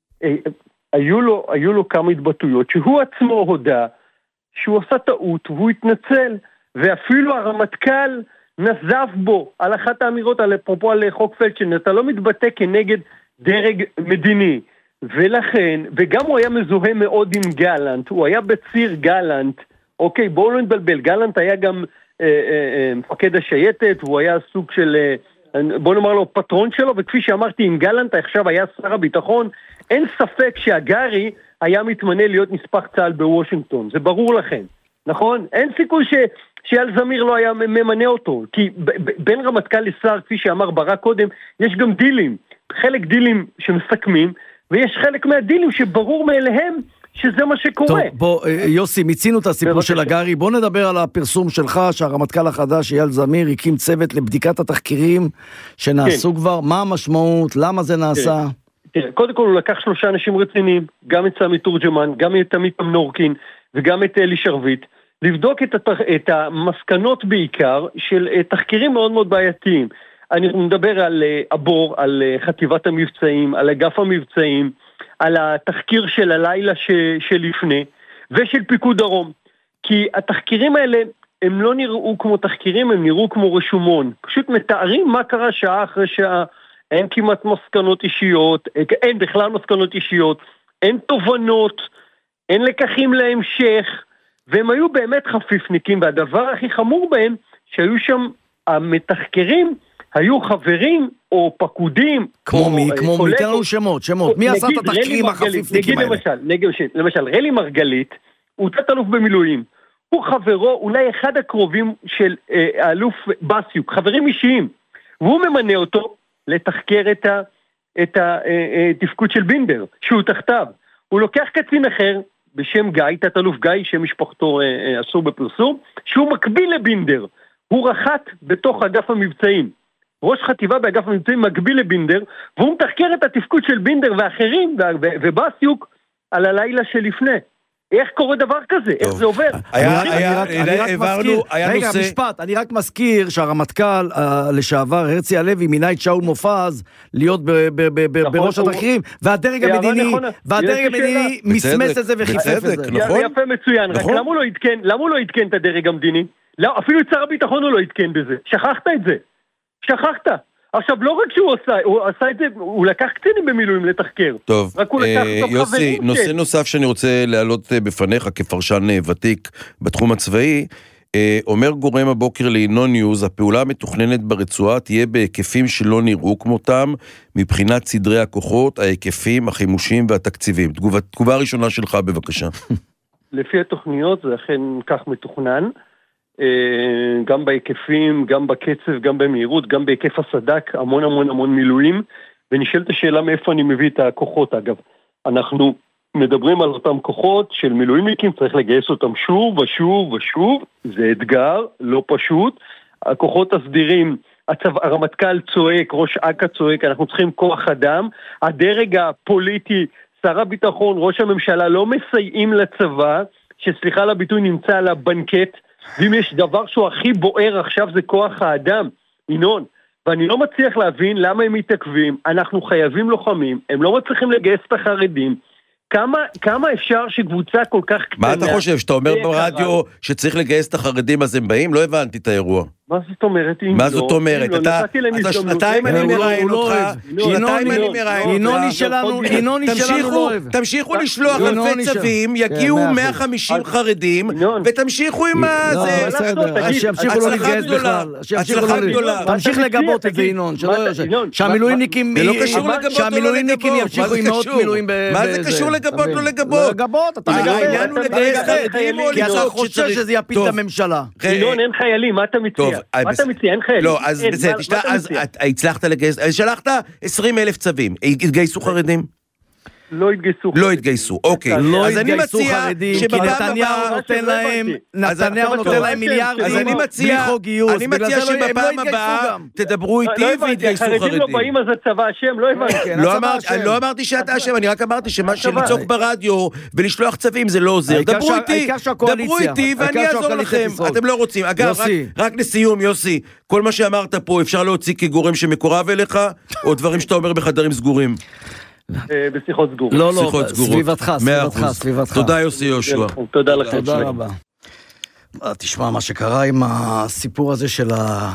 Speaker 7: היו לו, היו לו כמה התבטאויות, שהוא עצמו הודע, שהוא עשה טעות, והוא התנצל, ואפילו הרמטכ"ל נזף בו על אחת האמירות, על אפרופו על חוק פלדשטיין, אתה לא מתבטא כנגד דרג מדיני, ולכן, וגם הוא היה מזוהה מאוד עם גלנט, הוא היה בציר גלנט, אוקיי, בואו לא נתבלבל, גלנט היה גם אה, אה, מפקד השייטת, הוא היה סוג של, אה, בואו נאמר לו, פטרון שלו, וכפי שאמרתי, עם גלנט עכשיו היה שר הביטחון, אין ספק שהגרי היה מתמנה להיות נספח צה"ל בוושינגטון, זה ברור לכם, נכון? אין סיכוי ש... שאל זמיר לא היה ממנה אותו, כי ב- ב- בין רמטכ"ל לשר, כפי שאמר ברק קודם, יש גם דילים, חלק דילים שמסכמים, ויש חלק מהדילים שברור מאליהם שזה מה שקורה.
Speaker 4: טוב, בוא, יוסי, מיצינו את הסיפור של הגרי, בוא נדבר על הפרסום שלך, שהרמטכ"ל החדש, אייל זמיר, הקים צוות לבדיקת התחקירים שנעשו כן. כבר, מה המשמעות, למה זה נעשה?
Speaker 7: כן. כן. קודם כל הוא לקח שלושה אנשים רציניים, גם את סמי תורג'מן, גם את עמית אמנורקין, וגם את אלי שרביט, לבדוק את, התח... את המסקנות בעיקר של תחקירים מאוד מאוד בעייתיים. אני מדבר על אבור, על חטיבת המבצעים, על אגף המבצעים, על התחקיר של הלילה ש... שלפני, ושל פיקוד דרום. כי התחקירים האלה, הם לא נראו כמו תחקירים, הם נראו כמו רשומון. פשוט מתארים מה קרה שעה אחרי שעה, אין כמעט מסקנות אישיות, אין בכלל מסקנות אישיות, אין תובנות, אין לקחים להמשך, והם היו באמת חפיפניקים, והדבר הכי חמור בהם, שהיו שם המתחקרים, היו חברים או פקודים.
Speaker 4: כמו מי? כמו מי? תן לנו שמות, שמות. מי עשה את התחקירים החפיפניקים האלה?
Speaker 7: נגיד למשל, למשל, רלי מרגלית, הוא תת-אלוף במילואים. הוא חברו, אולי אחד הקרובים של האלוף בסיוק, חברים אישיים. והוא ממנה אותו לתחקר את התפקוד של בינדר, שהוא תחתיו. הוא לוקח קצין אחר, בשם גיא, תת-אלוף גיא, שמשפחתו אסור בפרסום, שהוא מקביל לבינדר. הוא רחת בתוך אגף המבצעים. ראש חטיבה באגף המבצעים מקביל לבינדר, והוא מתחקר את התפקוד של בינדר ואחרים, ובסיוק, על הלילה שלפני. איך קורה דבר כזה? איך זה עובר?
Speaker 3: היה,
Speaker 4: אני
Speaker 3: היה,
Speaker 4: רק- אני רק
Speaker 3: העברנו,
Speaker 4: מזכיר-
Speaker 3: היה
Speaker 4: רגע,
Speaker 3: נושא...
Speaker 4: משפט, אני רק מזכיר שהרמטכ"ל אה, לשעבר, הרצי הלוי, מינה את שאול מופז להיות ב- ב- ב- ב-
Speaker 7: נכון,
Speaker 4: בראש
Speaker 7: הוא-
Speaker 4: התחקירים, והדרג
Speaker 7: הערה
Speaker 4: המדיני,
Speaker 7: נכונה.
Speaker 4: והדרג
Speaker 7: יש לי
Speaker 4: המדיני
Speaker 3: שאלה.
Speaker 4: מסמס
Speaker 3: בצדק,
Speaker 4: את זה וחיפף את
Speaker 3: בצדק,
Speaker 4: זה.
Speaker 3: נכון.
Speaker 7: יפה מצוין, רק
Speaker 3: נכון.
Speaker 7: למה הוא לא עדכן, למה הוא לא עדכן את הדרג המדיני? לא, אפילו את שר הביטחון הוא לא עדכן בזה. שכחת את זה. שכחת. עכשיו, לא רק שהוא עשה, הוא עשה את זה, הוא לקח קצינים במילואים לתחקר.
Speaker 3: טוב,
Speaker 7: רק הוא לקח
Speaker 3: אה,
Speaker 7: אותו
Speaker 3: יוסי,
Speaker 7: חברים
Speaker 3: נושא
Speaker 7: של-
Speaker 3: נוסף שאני רוצה להעלות אה, בפניך כפרשן אה, ותיק בתחום הצבאי, אה, אומר גורם הבוקר לעינון ניוז, הפעולה המתוכננת ברצועה תהיה בהיקפים שלא נראו כמותם, מבחינת סדרי הכוחות, ההיקפים, החימושים והתקציבים. תגובה, תגובה ראשונה שלך בבקשה.
Speaker 7: לפי התוכניות זה אכן כך מתוכנן, אה, גם בהיקפים, גם בקצב, גם במהירות, גם בהיקף הסדק, המון המון המון מילואים, ונשאלת השאלה מאיפה אני מביא את הכוחות אגב. אנחנו מדברים על אותם כוחות של מילואימניקים, צריך לגייס אותם שוב ושוב ושוב, זה אתגר, לא פשוט. הכוחות הסדירים, הצו, הרמטכ"ל צועק, ראש אכ"א צועק, אנחנו צריכים כוח אדם, הדרג הפוליטי, שר הביטחון, ראש הממשלה לא מסייעים לצבא, שסליחה על הביטוי נמצא על הבנקט, ואם יש דבר שהוא הכי בוער עכשיו זה כוח האדם, ינון, ואני לא מצליח להבין למה הם מתעכבים, אנחנו חייבים לוחמים, הם לא מצליחים לגייס את החרדים, כמה, כמה אפשר שקבוצה כל כך קטנה...
Speaker 3: מה אתה חושב, שאתה אומר ברדיו שצריך לגייס את החרדים אז הם באים? לא הבנתי את האירוע.
Speaker 7: מה זאת אומרת?
Speaker 3: מה זאת אומרת? אתה שנתיים אני מראיין אותך, שנתיים אני מראיין אותך.
Speaker 4: ינוני שלנו, ינוני שלנו לא אוהב.
Speaker 3: תמשיכו לשלוח אלפי צווים, יגיעו מאה וחמישים חרדים, ותמשיכו עם זה.
Speaker 4: שימשיכו לא להתגייס בכלל.
Speaker 3: הצלחה גדולה.
Speaker 4: תמשיך לגבות את זה, ינון. שהמילואימניקים ימשיכו עם מאות מילואים.
Speaker 3: מה זה קשור לגבות לא לגבות?
Speaker 4: לגבות, אתה מגבה.
Speaker 3: העניין הוא לגייס חרדים או
Speaker 4: כי אתה
Speaker 3: לצעוק
Speaker 4: חושב
Speaker 3: שצריך.
Speaker 4: שזה יפיל את הממשלה.
Speaker 7: ינון, אין חיילים, מה אתה מציע? מה אתה מציע? אין חיילים.
Speaker 3: לא, אז בסדר, אז הצלחת לגייס, אז שלחת עשרים אלף צווים, התגייסו חרדים?
Speaker 7: לא התגייסו.
Speaker 3: לא התגייסו, אוקיי.
Speaker 4: לא
Speaker 3: אז אני
Speaker 4: התגייסו
Speaker 3: מציע
Speaker 4: חרדים, כי
Speaker 3: שבפעם
Speaker 4: נתניהו
Speaker 3: הבאה-
Speaker 4: נותן להם, נתניהו נותן להם מיליארדים,
Speaker 3: אז אני מציע,
Speaker 4: בלי חוק גיוס,
Speaker 3: אני מציע שבפעם הבאה תדברו איתי ויתגייסו
Speaker 7: החרדים לא
Speaker 3: חרדים.
Speaker 7: באים אז הצבא אשם, לא הבנתי.
Speaker 3: לא אמרתי- לא אמרתי שאתה אשם, אני רק אמרתי שמה שלצעוק ברדיו ולשלוח צווים זה לא עוזר.
Speaker 4: העיקר
Speaker 3: דברו
Speaker 4: שה-
Speaker 3: איתי,
Speaker 4: העיקר שהקואליציה-
Speaker 3: דברו איתי ואני
Speaker 4: העיקר
Speaker 3: אעזור
Speaker 4: שהקואליציה
Speaker 3: לכם.
Speaker 4: תשרוד.
Speaker 3: אתם לא רוצים. אגב, רק-
Speaker 4: יוסי.
Speaker 3: רק לסיום, יוסי, כל מה שאמרת פה אפשר להוציא כגורם שמקורב אליך, או דברים שאתה אומר בחדרים סגורים?
Speaker 7: אה, בשיחות סגורות.
Speaker 4: לא, לא,
Speaker 3: שיחות סגורות.
Speaker 4: סביבתך,
Speaker 3: מאה
Speaker 4: סביבתך,
Speaker 3: אחוז.
Speaker 4: סביבתך.
Speaker 3: תודה יוסי יהושע.
Speaker 7: תודה לכם.
Speaker 4: תודה רבה. תשמע, מה שקרה עם הסיפור הזה של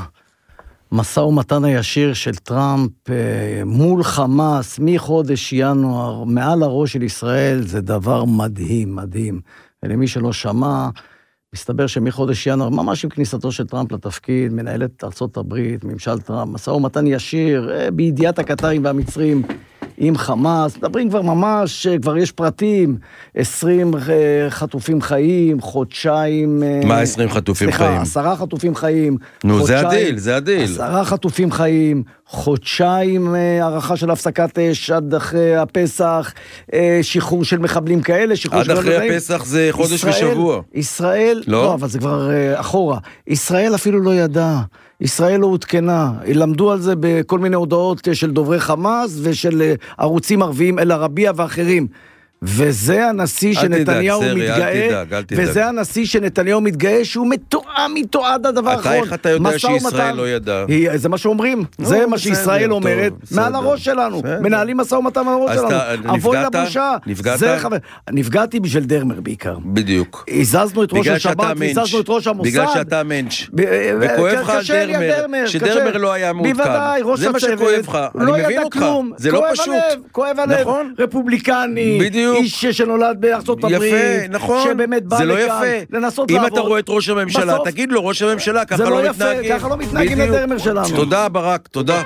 Speaker 4: המשא ומתן הישיר של טראמפ אה, מול חמאס מחודש ינואר, מעל הראש של ישראל, זה דבר מדהים, מדהים. ולמי שלא שמע, מסתבר שמחודש ינואר, ממש עם כניסתו של טראמפ לתפקיד, מנהלת ארצות הברית, ממשל טראמפ, משא ומתן ישיר, אה, בידיעת הקטרים והמצרים, עם חמאס, מדברים כבר ממש, כבר יש פרטים, עשרים חטופים חיים, חודשיים...
Speaker 3: מה עשרים חטופים
Speaker 4: סליחה,
Speaker 3: חיים?
Speaker 4: עשרה חטופים חיים.
Speaker 3: נו, זה
Speaker 4: חודשיים-
Speaker 3: הדיל, זה הדיל.
Speaker 4: עשרה חטופים חיים, חודשיים אה, הערכה של הפסקת אש עד אחרי הפסח, אה, שחרור של מחבלים כאלה, שחרור
Speaker 3: עד
Speaker 4: של...
Speaker 3: אחרי
Speaker 4: מחבלים.
Speaker 3: הפסח זה חודש
Speaker 4: ישראל-
Speaker 3: ושבוע.
Speaker 4: ישראל,
Speaker 3: לא?
Speaker 4: לא, אבל זה כבר אה, אחורה. ישראל אפילו לא ידעה. ישראל לא הותקנה, למדו על זה בכל מיני הודעות של דוברי חמאס ושל אה, ערוצים ערביים, אל ערבייה ואחרים. וזה הנשיא
Speaker 3: אל תדאג,
Speaker 4: שנתניהו
Speaker 3: סרי, אל
Speaker 4: מתגאה,
Speaker 3: תדאג, אל תדאג.
Speaker 4: וזה הנשיא שנתניהו מתגאה שהוא מתואם איתו עד הדבר
Speaker 3: אתה,
Speaker 4: האחרון.
Speaker 3: איך אתה יודע
Speaker 4: משא
Speaker 3: שישראל
Speaker 4: ומתן.
Speaker 3: לא ידעה?
Speaker 4: היא- זה מה שאומרים, זה מה
Speaker 3: בסדר,
Speaker 4: שישראל
Speaker 3: טוב,
Speaker 4: אומרת,
Speaker 3: בסדר.
Speaker 4: מעל הראש שלנו,
Speaker 3: בסדר.
Speaker 4: מנהלים משא ומתן מעל הראש
Speaker 3: אז
Speaker 4: שלנו.
Speaker 3: אתה
Speaker 4: אבוי
Speaker 3: נפגעת?
Speaker 4: לבושה.
Speaker 3: נפגעת?
Speaker 4: זה חבר- נפגעתי בשביל דרמר בעיקר.
Speaker 3: בדיוק.
Speaker 4: הזזנו את ראש
Speaker 3: בגלל
Speaker 4: השב"כ,
Speaker 3: שאתה מענץ'.
Speaker 4: והזזנו את ראש המוסד.
Speaker 3: בגלל שאתה מענץ'.
Speaker 4: ב-
Speaker 3: וכואב לך על
Speaker 4: קשה לי על
Speaker 3: דרמר, שדרמר
Speaker 4: קשה.
Speaker 3: לא היה מעודכן.
Speaker 4: בוודאי, ראש
Speaker 3: זה מה
Speaker 4: הצוות,
Speaker 3: שכואב לך, אני
Speaker 4: לא
Speaker 3: מבין
Speaker 4: ידע
Speaker 3: אותך.
Speaker 4: כלום.
Speaker 3: זה לא
Speaker 4: כואב
Speaker 3: פשוט.
Speaker 4: הלב, כואב הלב.
Speaker 3: נכון.
Speaker 4: רפובליקני,
Speaker 3: בדיוק.
Speaker 4: איש שנולד בארצות הברית,
Speaker 3: יפה, נכון.
Speaker 4: שבאמת בא
Speaker 3: זה לא
Speaker 4: לכאן,
Speaker 3: יפה.
Speaker 4: לנסות
Speaker 3: אם
Speaker 4: לעבוד.
Speaker 3: אתה רואה את ראש הממשלה,
Speaker 4: בסוף-
Speaker 3: תגיד לו, ראש הממשלה, ככה
Speaker 4: זה
Speaker 3: לא
Speaker 4: לא יפה,
Speaker 3: מתנהגים.
Speaker 4: ככה לא מתנהגים
Speaker 3: בדיוק.
Speaker 4: לדרמר שלנו.
Speaker 3: תודה, ברק, תודה.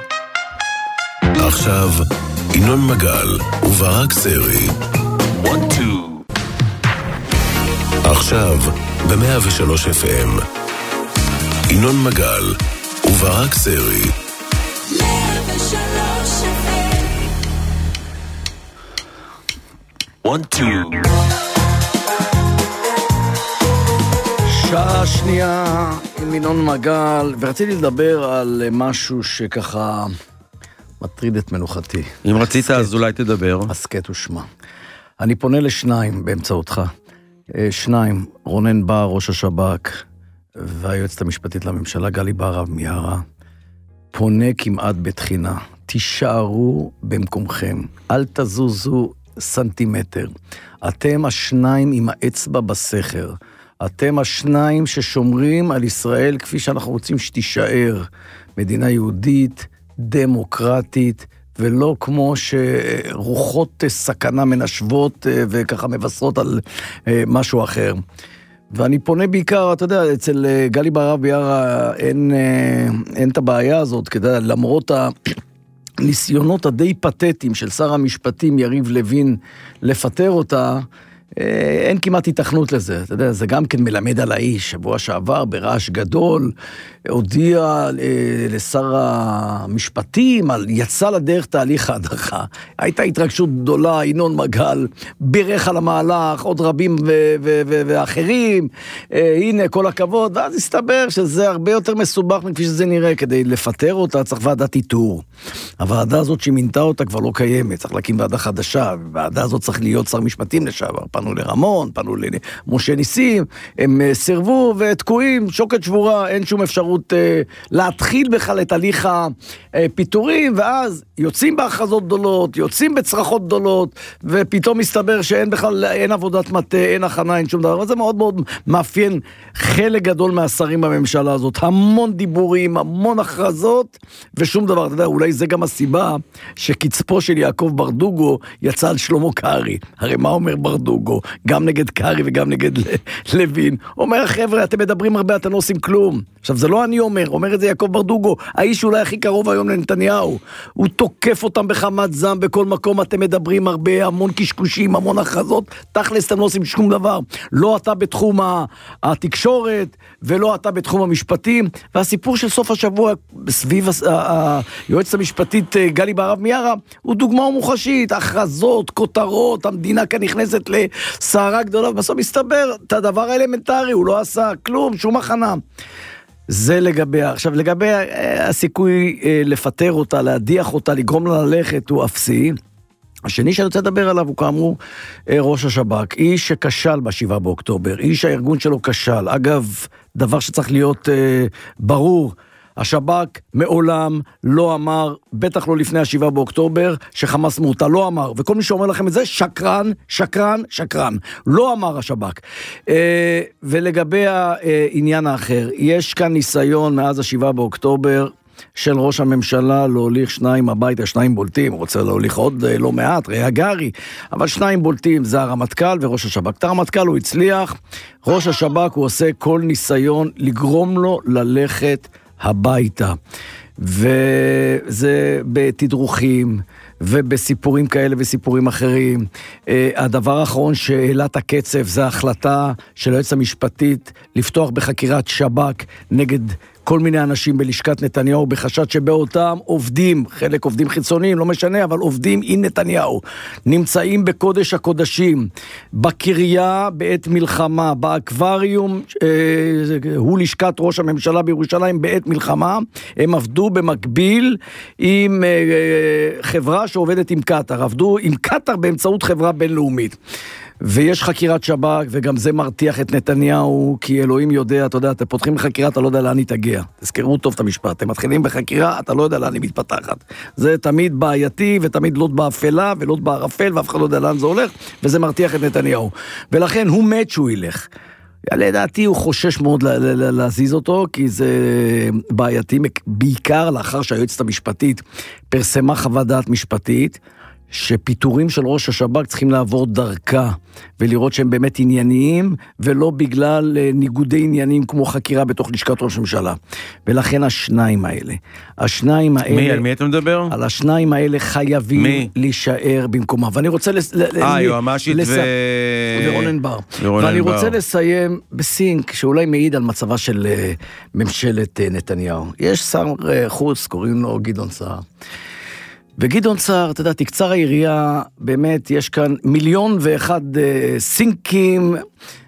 Speaker 1: עכשיו, ינון מגל וברק סרי. עכשיו, ב-מאה ושלוש אף אם. ינון מגל וברק סרי.
Speaker 2: מאה ושלוש אף אם.
Speaker 4: שעה שנייה עם ינון מגל, ורציתי לדבר על משהו שככה מטריד את מנוחתי.
Speaker 3: אם רצית, אז אולי תדבר.
Speaker 4: הסקט ושמה. אני פונה לשניים באמצעותך. שניים, רונן בר, ראש השב"כ, והיועצת המשפטית לממשלה, גלי בהרב מיארה, פונה כמעט בתחינה. תישארו במקומכם, אל תזוזו סנטימטר. אתם השניים עם האצבע בסכר. אתם השניים ששומרים על ישראל כפי שאנחנו רוצים שתישאר. מדינה יהודית, דמוקרטית, ולא כמו שרוחות סכנה מנשבות וככה מבשרות על משהו אחר. ואני פונה בעיקר, אתה יודע, אצל גלי בהרב מיארה אין, אין את הבעיה הזאת, כדי, למרות הניסיונות הדי פתטיים של שר המשפטים יריב לוין לפטר אותה, אין כמעט התכנות לזה. אתה יודע, זה גם כן מלמד על האיש. שבוע שעבר ברעש גדול הודיע לשר המשפטים על יצא לדרך תהליך ההדחה. הייתה התרגשות גדולה, ינון מגל בירך על המהלך, עוד רבים ו- ו- ו- ואחרים, הנה כל הכבוד, ואז הסתבר שזה הרבה יותר מסובך מכפי שזה נראה. כדי לפטר אותה צריך ועדת איתור. הוועדה הזאת שמינתה אותה כבר לא קיימת, צריך להקים ועדה חדשה, והוועדה הזאת צריך להיות שר משפטים לשעבר. פנו לרמון, פנו למשה ניסים, הם סרבו ותקועים, שוקת שבורה, אין שום אפשרות אה, להתחיל בכלל את הליך הפיטורים, ואז יוצאים בהכרזות גדולות, יוצאים בצרחות גדולות, ופתאום מסתבר שאין בכלל, אין עבודת מטה, אין הכנה, אין שום דבר. זה מאוד מאוד מאפיין חלק גדול מהשרים בממשלה הזאת, המון דיבורים, המון הכרזות, ושום דבר. אתה יודע, אולי זה גם הסיבה שקצפו של יעקב ברדוגו יצא על שלמה קרעי. הרי מה אומר ברדוגו? גם נגד קרעי וגם נגד לוין. אומר, חבר'ה, אתם מדברים הרבה, אתם לא עושים כלום. עכשיו, זה לא אני אומר, אומר את זה יעקב ברדוגו, האיש אולי הכי קרוב היום לנתניהו. הוא תוקף אותם בחמת זעם בכל מקום, אתם מדברים הרבה, המון קשקושים, המון הכרזות, תכלס אתם לא עושים שום דבר. לא אתה בתחום התקשורת, ולא אתה בתחום המשפטים, והסיפור של סוף השבוע, סביב היועצת המשפטית גלי בהרב מיארה, הוא דוגמה מוחשית, הכרזות, כותרות, המדינה כאן נכנסת לסערה גדולה, ובסוף מסתבר, את הדבר האלמנטרי, הוא לא עשה כלום, שום הכנה. זה לגבי, עכשיו לגבי הסיכוי לפטר אותה, להדיח אותה, לגרום לה ללכת, הוא אפסי. השני שאני רוצה לדבר עליו הוא כאמור ראש השב"כ, איש שכשל בשבעה באוקטובר, איש הארגון שלו כשל. אגב, דבר שצריך להיות אה, ברור, השב"כ מעולם לא אמר, בטח לא לפני השבעה באוקטובר, שחמאס מורתע, לא אמר, וכל מי שאומר לכם את זה, שקרן, שקרן, שקרן, לא אמר השב"כ. אה, ולגבי העניין האחר, יש כאן ניסיון מאז השבעה באוקטובר, של ראש הממשלה להוליך שניים הביתה, שניים בולטים, הוא רוצה להוליך עוד לא מעט, ראה גרי, אבל שניים בולטים, זה הרמטכ"ל וראש השב"כ. את הרמטכ"ל הוא הצליח, ראש השב"כ הוא עושה כל ניסיון לגרום לו ללכת הביתה. וזה בתדרוכים, ובסיפורים כאלה וסיפורים אחרים. הדבר האחרון שהעלה את הקצב, זה ההחלטה של היועצת המשפטית לפתוח בחקירת שב"כ נגד כל מיני אנשים בלשכת נתניהו, בחשד שבאותם עובדים, חלק עובדים חיצוניים, לא משנה, אבל עובדים עם נתניהו, נמצאים בקודש הקודשים, בקריה בעת מלחמה, באקווריום, אה, הוא לשכת ראש הממשלה בירושלים בעת מלחמה, הם עבדו במקביל עם אה, חברה שעובדת עם קטר, עבדו עם קטר באמצעות חברה בינלאומית. ויש חקירת שב"כ, וגם זה מרתיח את נתניהו, כי אלוהים יודע, אתה יודע, אתם פותחים בחקירה, אתה לא יודע לאן היא תגיע. תזכרו טוב את המשפט, אתם מתחילים בחקירה, אתה לא יודע לאן היא מתפתחת. זה תמיד בעייתי, ותמיד לוט באפלה, ולוט בערפל, ואף אחד לא יודע לאן זה הולך, וזה מרתיח את נתניהו. ולכן הוא מת שהוא ילך. לדעתי הוא חושש מאוד להזיז אותו, כי זה בעייתי, בעיקר לאחר שהיועצת המשפטית פרסמה חוות דעת משפטית, שפיטורים של ראש השב"כ צריכים לעבור דרכה, ולראות שהם באמת ענייניים, ולא בגלל ניגודי עניינים כמו חקירה בתוך לשכת ראש הממשלה. ולכן השניים האלה, השניים האלה...
Speaker 3: מי? על מי אתה מדבר?
Speaker 4: על השניים האלה חייבים מי? להישאר במקומה. ואני רוצה...
Speaker 3: אה, יועמ"שית ו...
Speaker 4: ורונן בר. ואני רוצה לסיים בסינק, שאולי מעיד על מצבה של ממשלת נתניהו. יש שר חוץ, קוראים לו גדעון סער. וגדעון סער, אתה יודע, תקצר העירייה, באמת יש כאן מיליון ואחד אה, סינקים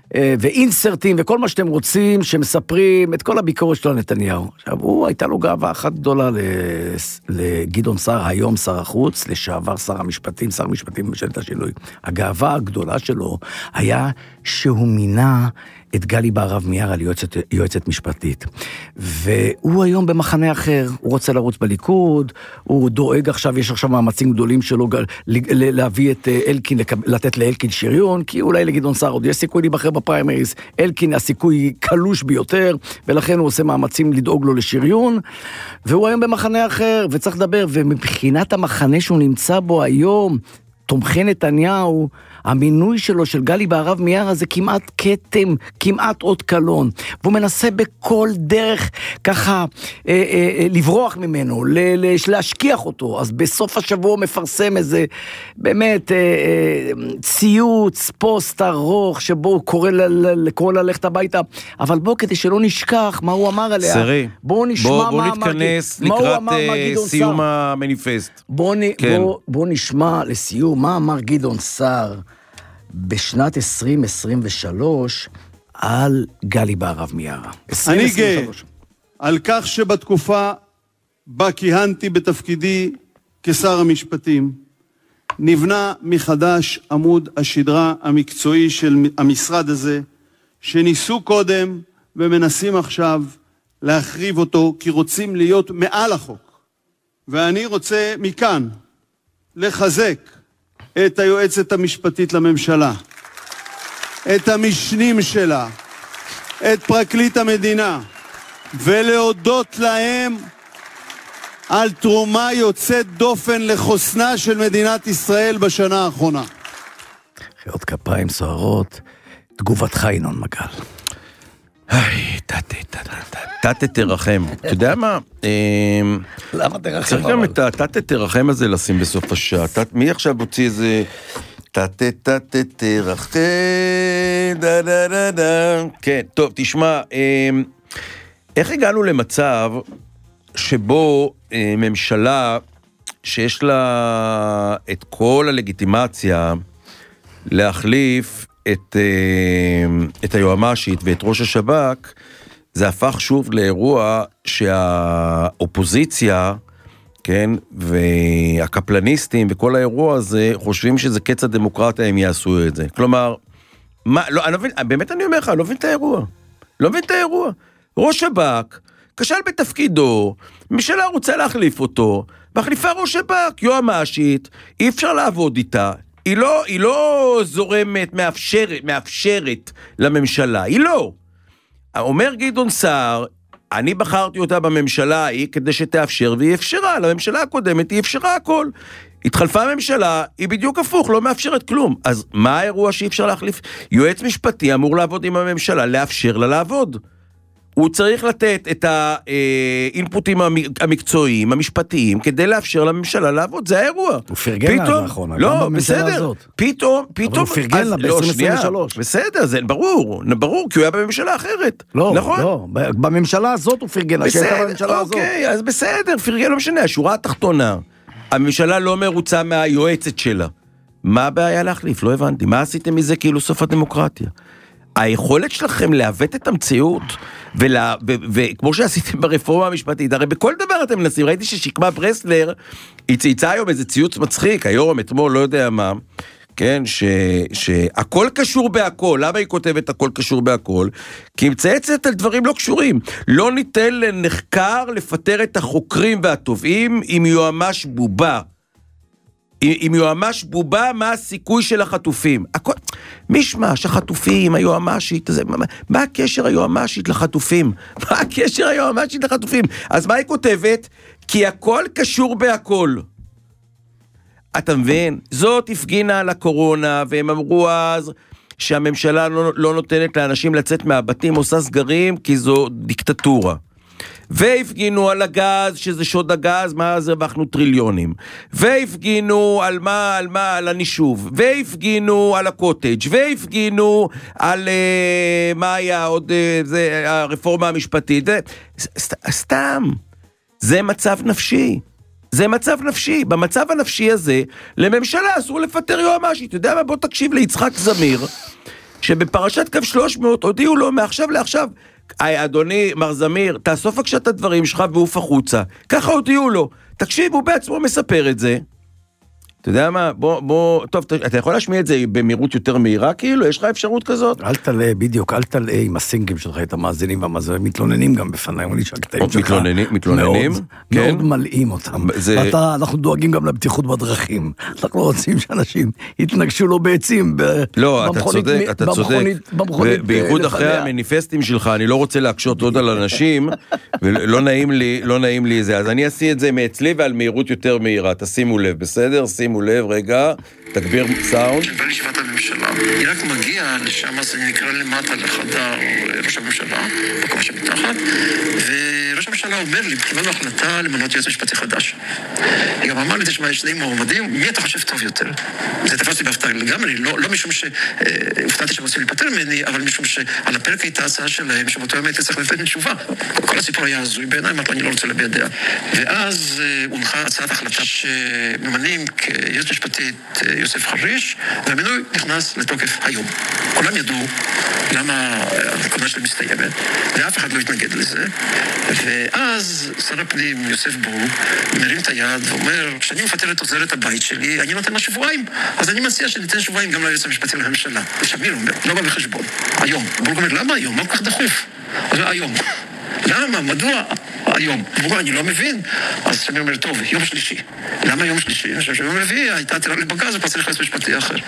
Speaker 4: ואינסרטים וכל מה שאתם רוצים, שמספרים את כל הביקורת שלו על נתניהו. עכשיו, הוא הייתה לו גאווה אחת גדולה לגדעון סער, היום שר החוץ, לשעבר שר המשפטים, שר המשפטים בממשלת השינוי. הגאווה הגדולה שלו היה שהוא מינה את גלי בהרב מיארה ליועצת, יועצת משפטית. והוא היום במחנה אחר, הוא רוצה לרוץ בליכוד, הוא דואג עכשיו, יש עכשיו מאמצים גדולים שלו להביא את אלקין, לתת לאלקין שריון, כי אולי לגדעון סער עוד יש סיכוי להיבחר בפריימריז, אלקין הסיכוי קלוש ביותר, ולכן הוא עושה מאמצים לדאוג לו לשריון, והוא היום במחנה אחר, וצריך לדבר, ומבחינת המחנה שהוא נמצא בו היום, תומכי נתניהו, המינוי שלו של גלי בהרב מיארה זה כמעט קטם, כמעט עוד קלון, והוא מנסה בכל דרך ככה אה, אה, לברוח ממנו, ל- ל- להשכיח אותו. אז בסוף השבוע הוא מפרסם איזה באמת אה, אה, ציוץ, פוסט ארוך, שבו הוא קורא, ל- ל- קורא ללכת הביתה, אבל בוא כדי שלא נשכח מה הוא אמר עליה.
Speaker 3: סרי,
Speaker 4: בואו נשמע
Speaker 3: בוא,
Speaker 4: מה
Speaker 3: בוא
Speaker 4: אמר,
Speaker 3: נתכנס
Speaker 4: מה
Speaker 3: לקראת
Speaker 4: אמר, מה גדעון
Speaker 3: סיום
Speaker 4: סער.
Speaker 3: המניפסט.
Speaker 4: בואו
Speaker 3: כן.
Speaker 4: בוא, בוא נשמע לסיום מה אמר גדעון סער בשנת עשרים עשרים ושלוש על גלי בהרב מיארה.
Speaker 6: אני גאה על כך שבתקופה בה כיהנתי בתפקידי כשר המשפטים, נבנה מחדש עמוד השדרה המקצועי של המשרד הזה, שניסו קודם ומנסים עכשיו להחריב אותו, כי רוצים להיות מעל החוק. ואני רוצה מכאן לחזק את היועצת המשפטית לממשלה, את המשנים שלה, את פרקליט המדינה, ולהודות להם על תרומה יוצאת דופן לחוסנה של מדינת ישראל בשנה האחרונה.
Speaker 4: חיות כפיים סוערות, תגובתך ינון מגל.
Speaker 3: היי, תתה, תתה, תתה תרחם. אתה יודע מה?
Speaker 4: למה תרחם?
Speaker 3: צריך גם את התתה תרחם הזה לשים בסוף השעה. מי עכשיו הוציא איזה... תתה, תתה, תרחם, דה דה דה דה. כן, טוב, תשמע, איך הגענו למצב שבו ממשלה שיש לה את כל הלגיטימציה להחליף את, את היועמ"שית ואת ראש השב"כ, זה הפך שוב לאירוע שהאופוזיציה, כן, והקפלניסטים וכל האירוע הזה חושבים שזה קץ הדמוקרטיה אם יעשו את זה. כלומר, מה, לא, אני לא מבין, באמת אני אומר לך, אני לא מבין את האירוע. לא מבין את האירוע. ראש שב"כ כשל בתפקידו, ממשלה רוצה להחליף אותו, מחליפה ראש שב"כ, יועמ"שית, אי אפשר לעבוד איתה, היא לא, היא לא זורמת, מאפשרת, מאפשרת לממשלה, היא לא. אומר גדעון סער, אני בחרתי אותה בממשלה ההיא כדי שתאפשר, והיא אפשרה, לממשלה הקודמת היא אפשרה הכל. התחלפה הממשלה, היא בדיוק הפוך, לא מאפשרת כלום. אז מה האירוע שאי אפשר להחליף? יועץ משפטי אמור לעבוד עם הממשלה, לאפשר לה לעבוד. הוא צריך לתת את האינפוטים המקצועיים, המשפטיים, כדי לאפשר לממשלה לעבוד, זה האירוע.
Speaker 4: הוא פרגן לה לאחרונה,
Speaker 3: לא, בסדר, פתאום, פתאום,
Speaker 4: אבל הוא פרגן לה ב-עשרים עשרים ושלוש.
Speaker 3: בסדר, זה ברור, ברור, כי הוא היה בממשלה אחרת.
Speaker 4: לא, לא, בממשלה הזאת הוא פרגן לה, שהייתה בממשלה הזאת.
Speaker 3: אוקיי, אז בסדר, פרגן לא משנה, השורה התחתונה, הממשלה לא מרוצה מהיועצת שלה. מה הבעיה להחליף? לא הבנתי. מה עשיתם מזה כאילו סוף הדמוקרטיה? היכולת שלכם להוות את המציאות, ולה, ו, ו, וכמו שעשיתם ברפורמה המשפטית, הרי בכל דבר אתם מנסים, ראיתי ששקמה ברסלר, היא צייצה היום איזה ציוץ מצחיק, היום, אתמול, לא יודע מה, כן, ש, שהכל קשור בהכל, למה היא כותבת הכל קשור בהכל? כי היא מצייצת על דברים לא קשורים, לא ניתן לנחקר לפטר את החוקרים והטובים, עם יועמ"ש בובה, אם יועמ"ש בובה, מה הסיכוי של החטופים? הכל, משמש, החטופים, היועמ"שית, זה, מה, מה הקשר היועמ"שית לחטופים? מה הקשר היועמ"שית לחטופים? אז מה היא כותבת? כי הכל קשור בהכל. אתה מבין? זאת הפגינה על הקורונה, והם אמרו אז שהממשלה לא, לא נותנת לאנשים לצאת מהבתים, עושה סגרים, כי זו דיקטטורה. והפגינו על הגז, שזה שוד הגז, מה אז הרווחנו טריליונים. והפגינו על מה, על מה, על הנישוב. והפגינו על הקוטג'. והפגינו על uh, מה היה עוד, uh, זה, הרפורמה המשפטית. זה, סת, סתם. זה מצב נפשי. זה מצב נפשי. במצב הנפשי הזה, לממשלה אסור לפטר יועמ"שית. אתה יודע מה? בוא תקשיב ליצחק זמיר, שבפרשת קו שלוש מאות הודיעו לו מעכשיו לעכשיו, אדוני מר זמיר, תאסוף בבקשה את הדברים שלך ועוף החוצה. ככה הודיעו לו. תקשיב, הוא בעצמו מספר את זה. אתה יודע מה? בוא, בוא, טוב, אתה יכול להשמיע את זה במהירות יותר מהירה, כאילו? יש לך אפשרות כזאת?
Speaker 4: אל תלאה, בדיוק, אל תלאה עם הסינגים שלך, את המאזינים והמאזינים, מתלוננים גם בפניי, אומרים לי שהקטעים שלך.
Speaker 3: מתלוננים, מתלוננים?
Speaker 4: מאוד,
Speaker 3: כן.
Speaker 4: מאוד מלאים אותם.
Speaker 3: זה...
Speaker 4: ואתה, אנחנו דואגים גם לבטיחות בדרכים. אנחנו רוצים שאנשים יתנגשו לו בעצים.
Speaker 3: לא, אתה צודק, אתה צודק. ובייחוד אחרי המניפסטים שלך, אני לא רוצה להקשות עוד על אנשים, ולא נעים לי, לא נעים לי זה. אז אני אעשה את זה מאצלי ועל מהירות יותר מהירה. תשימו לב, בסדר? שימו לב, רגע, תגביר סאונד.
Speaker 8: בא לישיבת הממשלה, היא רק מגיעה לשם, זה נקרא למטה לחדר ראש הממשלה, בקומה שמתחת, וראש הממשלה אומר לי, קיבלנו החלטה למנות יועץ משפטי חדש. היא גם אמר לי, תשמע, יש שני מועמדים, מי אתה חושב טוב יותר? זה תפסתי בהפתעה לגמרי, לא, לא משום שהופתעתי שהם רוצים להיפטר ממני, אבל משום שעל הפרק הייתה הצעה שלהם, שבאותו יום הייתי צריך לתת תשובה. כל הסיפור היה הזוי בעיניי, אמרתי, אני לא רוצה להביע דעה. ואז הונחה הצעת החלטה שממנים כיועץ משפטית יוסף חריש, והמינוי נכנס לתוקף היום. כולם ידעו למה הכהונה שלהם מסתיימת, ואף אחד לא התנגד לזה. ואז שר הפנים יוסף בורג מרים את היד ואומר, כשאני מפטר את עוזרת הבית שלי, אני נותן לה שבועיים. אז אני מציע שניתן שבועיים גם ליועץ המשפטי לממשלה. ושמיר אומר, לא בא בחשבון. היום. בורג אומר, למה היום? מה כל כך דחוף? אז היום. למה? מדוע? היום. בורג, אני לא מבין. אז שמיר אומר, טוב, יום שלישי. למה יום שלישי? שיום רביעי הייתה עתירה לבג"ץ, ופה צריך יועץ משפטי אחר.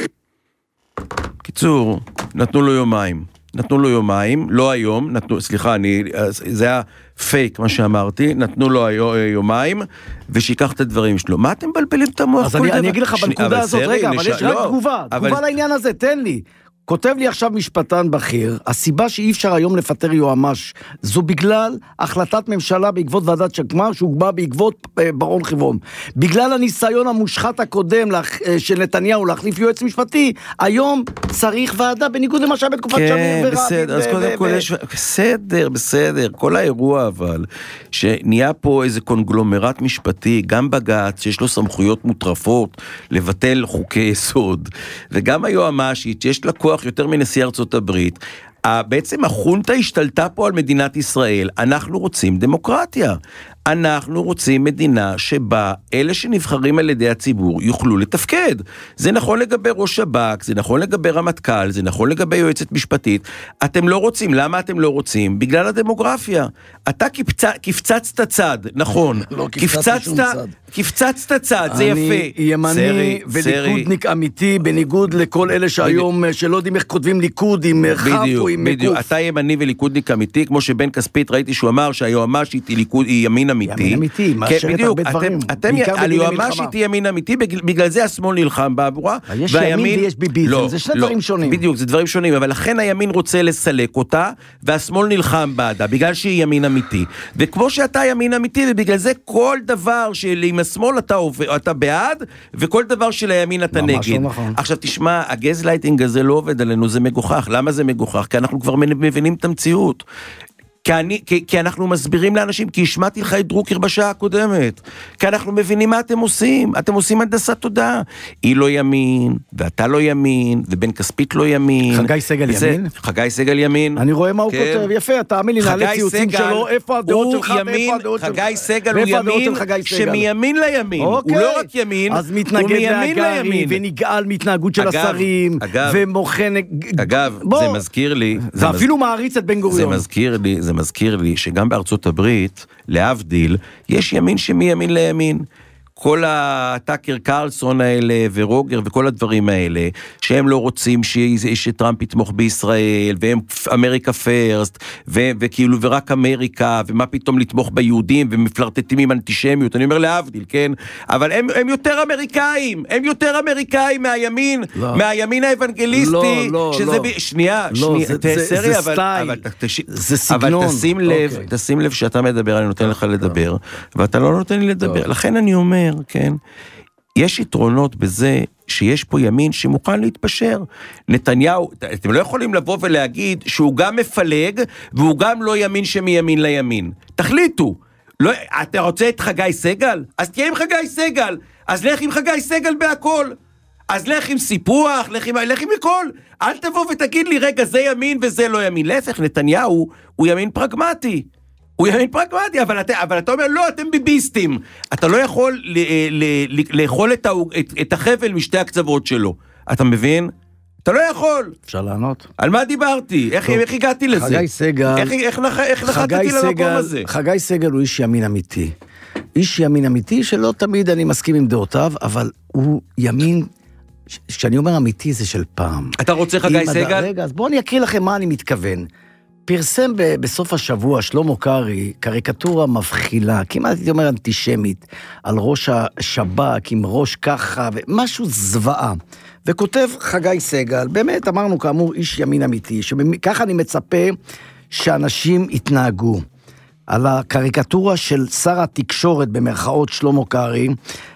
Speaker 3: קיצור, נתנו לו יומיים. נתנו לו יומיים, לא היום, נתנו, סליחה, אני, זה היה פייק מה שאמרתי, נתנו לו יומיים, ושיקח את הדברים שלו. מה אתם בלבלים את המוח?
Speaker 4: אז אני, אני אגיד לך בנקודה הזאת, רגע, אבל יש רק תגובה, תגובה לעניין הזה, תן לי. כותב לי עכשיו משפטן בכיר, הסיבה שאי אפשר היום לפטר יועמ"ש, זו בגלל החלטת ממשלה בעקבות ועדת שקמה, שהוגבה בעקבות אה, ברון חברון. בגלל הניסיון המושחת הקודם לח, אה, של נתניהו להחליף יועץ משפטי, היום צריך ועדה בניגוד למה שהיה בתקופת
Speaker 3: כן,
Speaker 4: שמיר ורבין.
Speaker 3: בסדר, אז קודם כל יש... בסדר, בסדר, כל האירוע אבל, שנהיה פה איזה קונגלומרט משפטי, גם בג"ץ, שיש לו סמכויות מוטרפות, לבטל חוקי יסוד, וגם היועמ"שית, שיש לה כוח יותר מנשיא ארצות הברית, בעצם החונטה השתלטה פה על מדינת ישראל. אנחנו רוצים דמוקרטיה. אנחנו רוצים מדינה שבה אלה שנבחרים על ידי הציבור יוכלו לתפקד. זה נכון לגבי ראש שב"כ, זה נכון לגבי רמטכ"ל, זה נכון לגבי יועצת משפטית. אתם לא רוצים, למה אתם לא רוצים? בגלל הדמוגרפיה. אתה קפצצת צד, נכון.
Speaker 4: לא קפצת שום צד.
Speaker 3: קפצצת צד, זה יפה.
Speaker 4: אני ימני וליכודניק אמיתי, בניגוד לכל אלה שהיום, שלא יודעים איך כותבים ליכוד, עם חף או עם מקוף.
Speaker 3: אתה ימני וליכודניק אמיתי, כמו שבן כספית ראיתי שהוא אמר שהיועמ"שית היא ימין אמיתי.
Speaker 4: ימין אמיתי, מאשרת הרבה דברים.
Speaker 3: על יועמ"שית היא ימין אמיתי, בגלל זה השמאל נלחם בעבורה.
Speaker 4: יש ימין ויש ביביזם, זה שני דברים שונים.
Speaker 3: בדיוק, זה דברים שונים, אבל לכן הימין רוצה לסלק אותה, והשמאל נלחם בעדה, בגלל שהיא ימין אמיתי. וכמו שאתה ימין אמיתי, ובגלל זה כל דבר עם השמאל אתה בעד, וכל דבר של הימין אתה נגד. עכשיו תשמע, הגזלייטינג הזה לא עובד עלינו, זה מגוחך. למה זה מגוחך? כי אנחנו כבר מבינים את המציאות. כי, אני, כי, כי אנחנו מסבירים לאנשים, כי השמעתי לך את דרוקר בשעה הקודמת, כי אנחנו מבינים מה אתם עושים, אתם עושים הנדסת תודעה, היא לא ימין, ואתה לא ימין, ובן כספית לא ימין.
Speaker 4: חגי סגל וזה, ימין?
Speaker 3: חגי סגל ימין.
Speaker 4: אני רואה מה הוא כן. כותב, יפה, תאמין לי, נעלה ציוצים שלו, איפה הדעות שלך,
Speaker 3: ימין,
Speaker 4: ואיפה הדעות שלך.
Speaker 3: חגי סגל הוא ימין, שמימין לימין,
Speaker 4: אוקיי.
Speaker 3: הוא לא רק ימין,
Speaker 4: אז מתנגד להגרי, ונגעל מתנהגות של אגב, השרים,
Speaker 3: אגב,
Speaker 4: ומוכן...
Speaker 3: אגב, בוא. זה מזכיר לי...
Speaker 4: ואפילו מעריץ את בן גוריון.
Speaker 3: זה מזכיר לי, זה מזכיר לי שגם בארצות הברית, להבדיל, יש ימין שמימין לימין. כל הטאקר קרלסון האלה ורוגר וכל הדברים האלה, שהם לא רוצים שטראמפ יתמוך בישראל, והם אמריקה פרסט, וכאילו ורק אמריקה, ומה פתאום לתמוך ביהודים, ומפלרטטים עם אנטישמיות, אני אומר להבדיל, כן? אבל הם, הם יותר אמריקאים, הם יותר אמריקאים מהימין, לא. מהימין האבנגליסטי,
Speaker 4: לא, לא,
Speaker 3: שזה
Speaker 4: לא.
Speaker 3: ב... שנייה,
Speaker 4: לא,
Speaker 3: שנייה,
Speaker 4: זה,
Speaker 3: תסרי,
Speaker 4: זה,
Speaker 3: אבל,
Speaker 4: זה
Speaker 3: אבל, תש...
Speaker 4: זה סגנון.
Speaker 3: אבל תשים לב,
Speaker 4: אוקיי.
Speaker 3: תשים לב שאתה מדבר, אני נותן לך לדבר, ואתה לא נותן לי לדבר, לכן אני אומר, כן, יש יתרונות בזה שיש פה ימין שמוכן להתפשר. נתניהו, אתם לא יכולים לבוא ולהגיד שהוא גם מפלג, והוא גם לא ימין שמימין לימין. תחליטו. לא, אתה רוצה את חגי סגל? אז תהיה עם חגי סגל. אז לך עם חגי סגל בהכל. אז לך עם סיפוח, לך עם, לך עם הכל. אל תבוא ותגיד לי, רגע, זה ימין וזה לא ימין. להפך, נתניהו הוא ימין פרגמטי. הוא ימין פרגמטי, אבל אתה, אבל אתה אומר, לא, אתם ביביסטים. אתה לא יכול ל, ל, ל, לאכול את, את, את החבל משתי הקצוות שלו. אתה מבין? אתה לא יכול.
Speaker 4: אפשר לענות?
Speaker 3: על מה דיברתי? איך, איך הגעתי לזה?
Speaker 4: חגי סגל.
Speaker 3: איך, איך, נח, איך נחתתי למקום הזה?
Speaker 4: חגי סגל הוא איש ימין אמיתי. איש ימין אמיתי שלא תמיד אני מסכים עם דעותיו, אבל הוא ימין, כשאני אומר אמיתי זה של פעם.
Speaker 3: אתה רוצה חגי סגל?
Speaker 4: רגע, אז בואו אני אקריא לכם מה אני מתכוון. פרסם בסוף השבוע שלמה קרעי קריקטורה מבחילה, כמעט הייתי אומר אנטישמית, על ראש השב"כ עם ראש ככה, משהו זוועה. וכותב חגי סגל, באמת אמרנו כאמור איש ימין אמיתי, שככה אני מצפה שאנשים יתנהגו. על הקריקטורה של שר התקשורת במרכאות שלמה קרעי,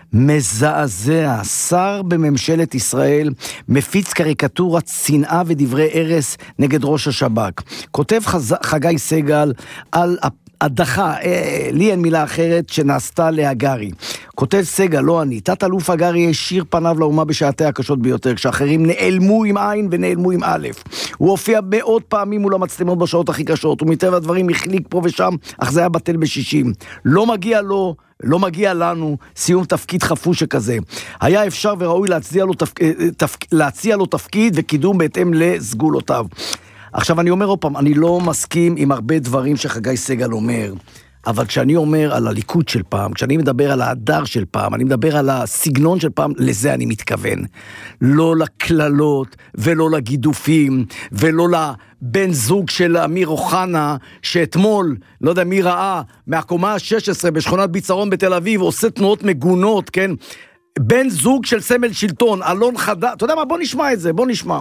Speaker 4: מזעזע, שר בממשלת ישראל מפיץ קריקטורת שנאה ודברי ארס נגד ראש השב"כ. כותב חז... חגי סגל על הדחה, אה, לי אין מילה אחרת, שנעשתה להגרי. כותב סגל, לא אני, תת אלוף הגרי השאיר פניו לאומה בשעתי הקשות ביותר, כשאחרים נעלמו עם עין ונעלמו עם א'. הוא הופיע מאות פעמים מול המצלמות בשעות הכי קשות, ומטבע הדברים החליק פה ושם, אך זה היה בטל בשישים. לא מגיע לו, לא מגיע לנו סיום תפקיד חפוש שכזה. היה אפשר וראוי להציע לו, תפק... תפק... להציע לו תפקיד וקידום בהתאם לסגולותיו. עכשיו אני אומר עוד פעם, אני לא מסכים עם הרבה דברים שחגי סגל אומר, אבל כשאני אומר על הליכוד של פעם, כשאני מדבר על ההדר של פעם, אני מדבר על הסגנון של פעם, לזה אני מתכוון. לא לכללות, ולא לגידופים, ולא לבן זוג של אמיר אוחנה, שאתמול, לא יודע מי ראה, מהקומה ה-שש עשרה בשכונת ביצרון בתל אביב, עושה תנועות מגונות, כן? בן זוג של סמל שלטון, אלון חדד, אתה יודע מה? בוא נשמע את זה, בוא נשמע.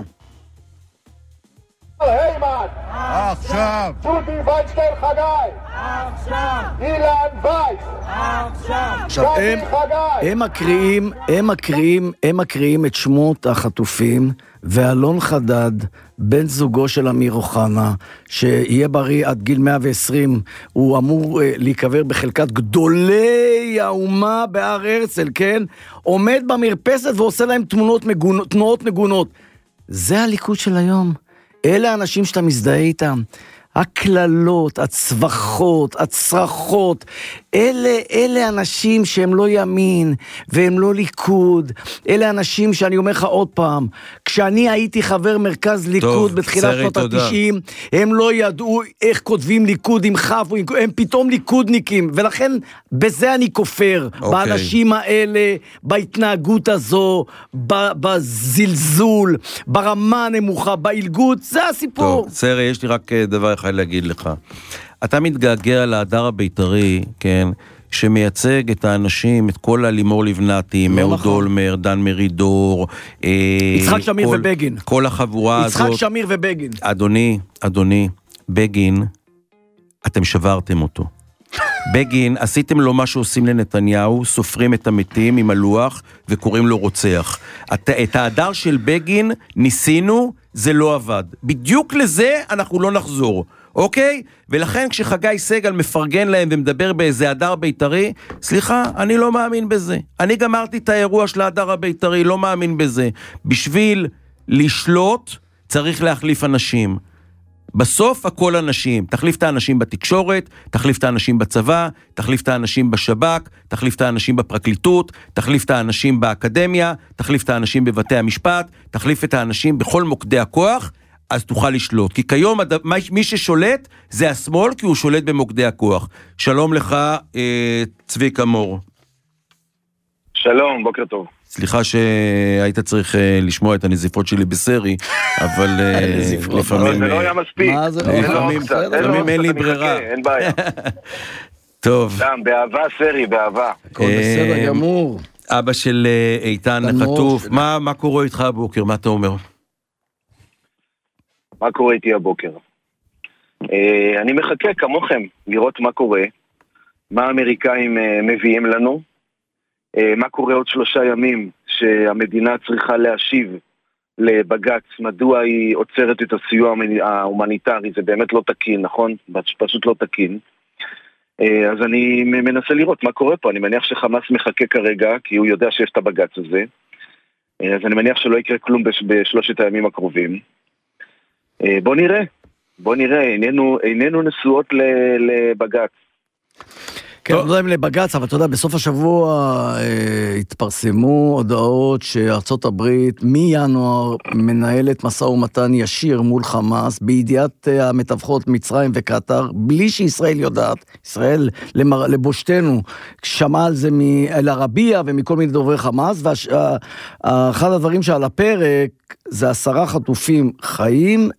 Speaker 9: הימן! עכשיו! דודי ויינשטיין חגי! עכשיו! אילן וייס! עכשיו!
Speaker 4: עכשיו, הם, הם מקריאים, הם מקריאים, הם מקריאים את שמות החטופים, ואלון חדד, בן זוגו של אמיר אוחנה, שיהיה בריא עד גיל מאה ועשרים, הוא אמור אה, להיקבר בחלקת גדולי האומה בהר הרצל, כן? עומד במרפסת ועושה להם תמונות מגונות, תנועות מגונות. זה הליכוד של היום. אלה האנשים שאתה מזדהה איתם, הכללות, הצווחות, הצרחות, אלה, אלה אנשים שהם לא ימין, והם לא ליכוד, אלה אנשים שאני אומר לך עוד פעם, כשאני הייתי חבר מרכז ליכוד טוב, בתחילת שנות ה-תשעים, הם לא ידעו איך כותבים ליכוד עם חף, הם פתאום ליכודניקים, ולכן בזה אני כופר, אוקיי. באנשים האלה, בהתנהגות הזו, בזלזול, ברמה הנמוכה, בהילגות, זה הסיפור.
Speaker 3: טוב, סרי, יש לי רק דבר אחד להגיד לך. אתה מתגעגע להדר הבית"רי, כן, שמייצג את האנשים, את כל הלימור לבנתי, מאוד דולמר, דן מרידור,
Speaker 4: יצחק שמיר כל, ובגין.
Speaker 3: כל החבורה
Speaker 4: יצחק
Speaker 3: הזאת.
Speaker 4: יצחק שמיר ובגין.
Speaker 3: אדוני, אדוני, בגין, אתם שברתם אותו. בגין, עשיתם לו מה שעושים לנתניהו, סופרים את המתים עם הלוח וקוראים לו רוצח. את, את ההדר של בגין ניסינו, זה לא עבד. בדיוק לזה אנחנו לא נחזור. אוקיי? ולכן כשחגי סגל מפרגן להם ומדבר באיזה הדר בית"רי, סליחה, אני לא מאמין בזה. אני גמרתי את האירוע של ההדר הבית"רי, לא מאמין בזה. בשביל לשלוט צריך להחליף אנשים. בסוף הכל אנשים. תחליף את האנשים בתקשורת, תחליף את האנשים בצבא, תחליף את האנשים בשב"כ, תחליף את האנשים בפרקליטות, תחליף את האנשים באקדמיה, תחליף את האנשים בבתי המשפט, תחליף את האנשים בכל מוקדי הכוח, אז תוכל לשלוט. כי כיום מי ששולט זה השמאל, כי הוא שולט במוקדי הכוח. שלום לך, צביקה מור.
Speaker 10: שלום, בוקר טוב.
Speaker 3: סליחה שהיית צריך לשמוע את הנזיפות שלי בסרי, אבל לפעמים...
Speaker 10: זה לא היה מספיק.
Speaker 3: לפעמים אין לי ברירה.
Speaker 10: אין בעיה.
Speaker 3: טוב.
Speaker 10: גם, באהבה סרי, באהבה.
Speaker 4: הכל בסדר גמור.
Speaker 3: אבא של איתן חטוף, מה קורה איתך הבוקר? מה אתה אומר?
Speaker 10: מה קורה איתי הבוקר? אני מחכה כמוכם לראות מה קורה, מה האמריקאים מביאים לנו, מה קורה עוד שלושה ימים שהמדינה צריכה להשיב לבג"ץ, מדוע היא עוצרת את הסיוע ההומניטרי, זה באמת לא תקין, נכון? פשוט לא תקין. אז אני מנסה לראות מה קורה פה, אני מניח שחמאס מחכה כרגע, כי הוא יודע שיש את הבג"ץ הזה, אז אני מניח שלא יקרה כלום בשלושת הימים הקרובים. בוא נראה, בוא נראה, איננו, איננו נשואות לבגץ.
Speaker 4: כן, לא יודע אם לבגץ, אבל אתה יודע, בסוף השבוע אה, התפרסמו הודעות שארצות הברית מינואר מנהלת מסע ומתן ישיר מול חמאס, בידיעת אה, המתווכות מצרים וקטר, בלי שישראל יודעת, ישראל למר, לבושתנו, שמע על זה מאל-ערבייה ומכל מיני דוברי חמאס, ואחד הדברים שעל הפרק זה עשרה חטופים חיים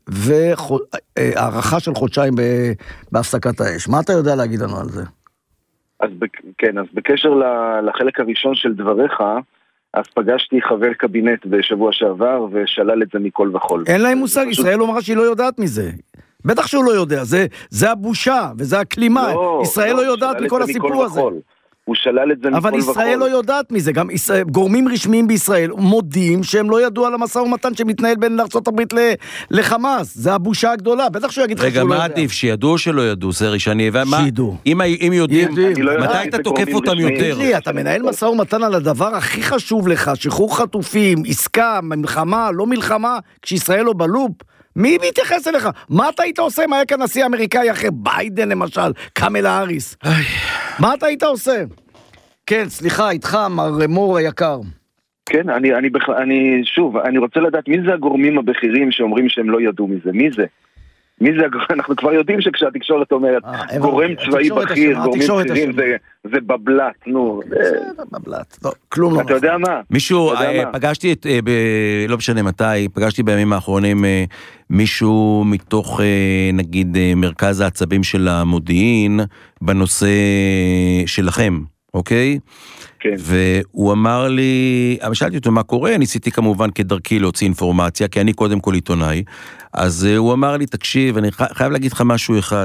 Speaker 4: והערכה של חודשיים בהפסקת האש. מה אתה יודע להגיד לנו על זה?
Speaker 10: אז כן, אז בקשר לחלק הראשון של דבריך, אז פגשתי חבר קבינט בשבוע שעבר ושלל את זה מכל וכל.
Speaker 4: אין להם מושג, ישראל אמרה שהיא לא יודעת מזה. בטח שהוא לא יודע, זה, זה הבושה וזה הכלימה.
Speaker 10: לא,
Speaker 4: ישראל לא,
Speaker 10: לא
Speaker 4: יודעת מכל הסיפור הזה.
Speaker 10: הוא שלל את זה מכל וכל.
Speaker 4: אבל ישראל לא יודעת מזה, גם ישראל, גורמים רשמיים בישראל מודים שהם לא ידעו על המשא ומתן שמתנהל בין ארצות הברית לחמאס. זה הבושה הגדולה, בטח שהוא יגיד לך שהוא לא יודע.
Speaker 3: רגע, מה עדיף, שידעו או שלא ידעו? זה ראשני,
Speaker 4: שידעו.
Speaker 3: אם יודעים, מתי אתה תוקף אותם יותר?
Speaker 4: אתה מנהל משא ומתן על הדבר הכי חשוב לך, שחרור חטופים, עסקה, מלחמה, לא מלחמה, כשישראל לא בלופ. מי מתייחס אליך? מה אתה היית עושה אם היה כאן נשיא אמריקאי אחרי ביידן למשל, קמלה האריס? מה אתה היית עושה? כן, סליחה, איתך, מר מור היקר.
Speaker 10: כן, אני, אני, אני, שוב, אני רוצה לדעת מי זה הגורמים הבכירים שאומרים שהם לא ידעו מזה, מי זה? מי זה? אנחנו כבר יודעים שכשהתקשורת אומרת, גורם צבאי בכיר, גורמים בכירים, זה בבלט, נו.
Speaker 4: זה בבלט, לא, כלום לא.
Speaker 10: אתה יודע מה?
Speaker 3: מישהו, פגשתי את, לא משנה מתי, פגשתי בימים האחרונים מישהו מתוך, נגיד, מרכז העצבים של המודיעין, בנושא שלכם, אוקיי?
Speaker 10: כן.
Speaker 3: והוא אמר לי, שאלתי אותו מה קורה, ניסיתי כמובן כדרכי להוציא אינפורמציה, כי אני קודם כל עיתונאי, אז הוא אמר לי, תקשיב, אני חייב להגיד לך משהו אחד,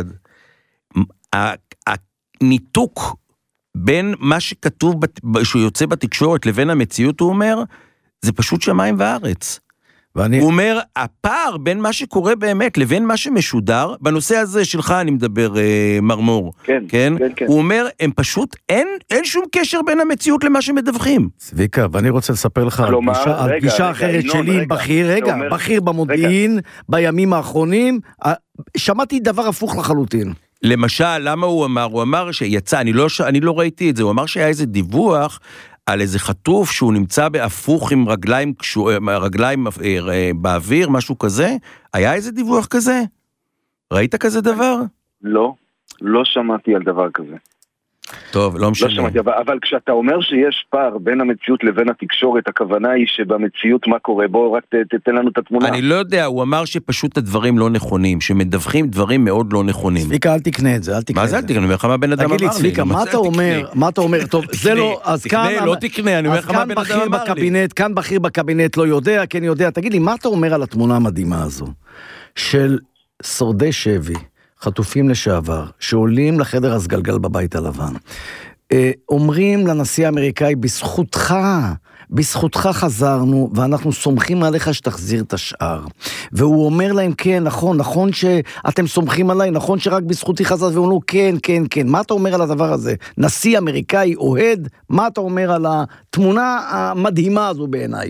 Speaker 3: הניתוק בין מה שכתוב, שהוא יוצא בתקשורת לבין המציאות, הוא אומר, זה פשוט שמיים וארץ. ואני... הוא אומר, הפער בין מה שקורה באמת לבין מה שמשודר, בנושא הזה שלך אני מדבר, אה, מרמור,
Speaker 10: כן,
Speaker 3: כן?
Speaker 10: כן, כן.
Speaker 3: הוא אומר, הם פשוט, אין, אין שום קשר בין המציאות למה שמדווחים.
Speaker 4: צביקה, ואני רוצה לספר לך
Speaker 10: כלומר,
Speaker 4: על פגישה,
Speaker 10: רגע,
Speaker 4: פגישה
Speaker 10: רגע,
Speaker 4: אחרת
Speaker 10: ינון,
Speaker 4: שלי,
Speaker 10: רגע,
Speaker 4: בכיר, רגע,
Speaker 10: אומר,
Speaker 4: בכיר במודיעין, רגע. בימים האחרונים, שמעתי דבר הפוך לחלוטין.
Speaker 3: למשל, למה הוא אמר? הוא אמר שיצא, אני לא, אני לא ראיתי את זה, הוא אמר שהיה איזה דיווח, על איזה חטוף שהוא נמצא בהפוך עם רגליים, רגליים באוויר, משהו כזה. היה איזה דיווח כזה? ראית כזה דבר?
Speaker 10: לא, לא שמעתי על דבר כזה.
Speaker 3: טוב, לא משנה.
Speaker 10: לא שמעתי, אבל, אבל כשאתה אומר שיש פער בין המציאות לבין התקשורת, הכוונה היא שבמציאות מה קורה? בוא רק תתן לנו את התמונה.
Speaker 3: אני לא יודע, הוא אמר שפשוט הדברים לא נכונים, שמדווחים דברים מאוד לא נכונים.
Speaker 4: צביקה, אל תקנה את זה, אל תקנה את זה.
Speaker 3: מה זה אל תקנה? אני אומר לך מה בן אדם אמר לי.
Speaker 4: תגיד לי, צביקה, מה אתה אומר? מה אתה אומר? טוב, זה לא, אז כאן...
Speaker 3: תקנה, לא תקנה, אני אומר לך מה בן אדם אמר לי.
Speaker 4: כאן בכיר בקבינט לא יודע, כן יודע. תגיד לי, מה אתה אומר על התמונה המדהימה הזו? של שורדי שבי, חטופים לשעבר, שעולים לחדר הסגלגל בבית הלבן, אומרים לנשיא האמריקאי, בזכותך, בזכותך חזרנו, ואנחנו סומכים עליך שתחזיר את השאר. והוא אומר להם, כן, נכון, נכון שאתם סומכים עליי, נכון שרק בזכותי חזרת, והוא אומר, כן, כן, כן. מה אתה אומר על הדבר הזה? נשיא אמריקאי אוהד, מה אתה אומר על התמונה המדהימה הזו בעיניי?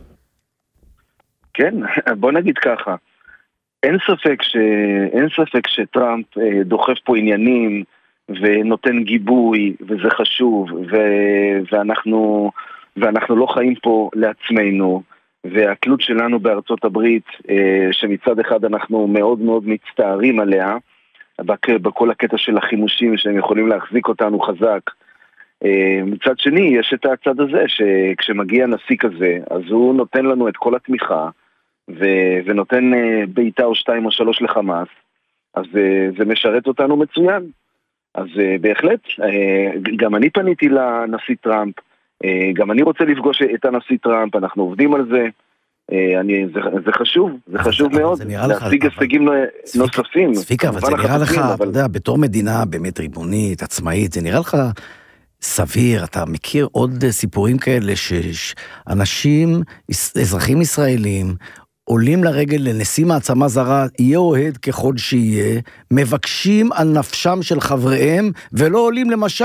Speaker 10: כן, בוא נגיד ככה. אין ספק ש... אין ספק שטראמפ דוחף פה עניינים ונותן גיבוי, וזה חשוב, ו... ואנחנו... ואנחנו לא חיים פה לעצמנו, והתלות שלנו בארצות הברית, שמצד אחד אנחנו מאוד מאוד מצטערים עליה, בכל הקטע של החימושים שהם יכולים להחזיק אותנו חזק. מצד שני, יש את הצד הזה, שכשמגיע נשיא כזה, אז הוא נותן לנו את כל התמיכה, ו- ונותן ביתה או שתיים או שלוש לחמאס, אז זה משרת אותנו מצוין. אז בהחלט, גם אני פניתי לנשיא טראמפ, גם אני רוצה לפגוש את הנשיא טראמפ, אנחנו עובדים על זה, אני, זה, זה חשוב, זה חשוב מאוד, להשיג הישגים נוספים.
Speaker 4: צביקה, אבל זה נראה לך, אתה יודע, בתור מדינה באמת ריבונית, עצמאית, זה נראה לך סביר, אתה מכיר עוד סיפורים כאלה, שאנשים, אזרחים ישראלים, עולים לרגל לנשיא מעצמה זרה, יהיה אוהד ככל שיהיה, מבקשים על נפשם של חבריהם, ולא עולים למשל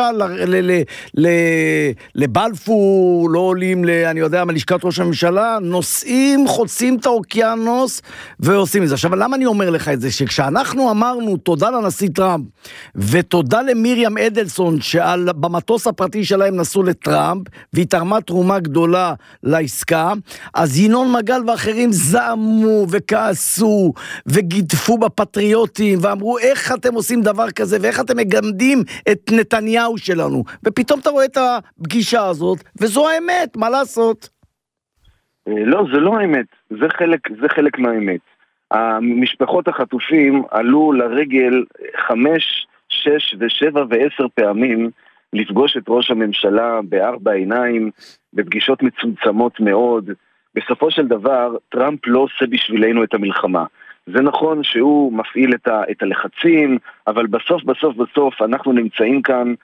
Speaker 4: לבלפור, לא עולים, אני יודע, מלשכת ראש הממשלה, נוסעים, חוצים את האוקיינוס, ועושים את זה. עכשיו, למה אני אומר לך את זה? שכשאנחנו אמרנו תודה לנשיא טראמפ, ותודה למיריאם אדלסון, שעל במטוס הפרטי שלהם נסעו לטראמפ, והיא תרמה תרומה גדולה לעסקה, אז ינון מגל ואחרים זעמו וכעסו, וגידפו בפטריוטים, ואמרו, איך אתם עושים דבר כזה, ואיך אתם מגמדים את נתניהו שלנו. ופתאום אתה רואה את הפגישה הזאת, וזו האמת, מה לעשות?
Speaker 10: לא, זה לא האמת, זה חלק, זה חלק מהאמת. המשפחות החטופים עלו לרגל חמש, שש ושבע ועשר פעמים לפגוש את ראש הממשלה בארבע עיניים, בפגישות מצומצמות מאוד. בסופו של דבר, טראמפ לא עושה בשבילנו את המלחמה. זה נכון שהוא מפעיל את, ה, את הלחצים, אבל בסוף, בסוף, בסוף אנחנו נמצאים כאן,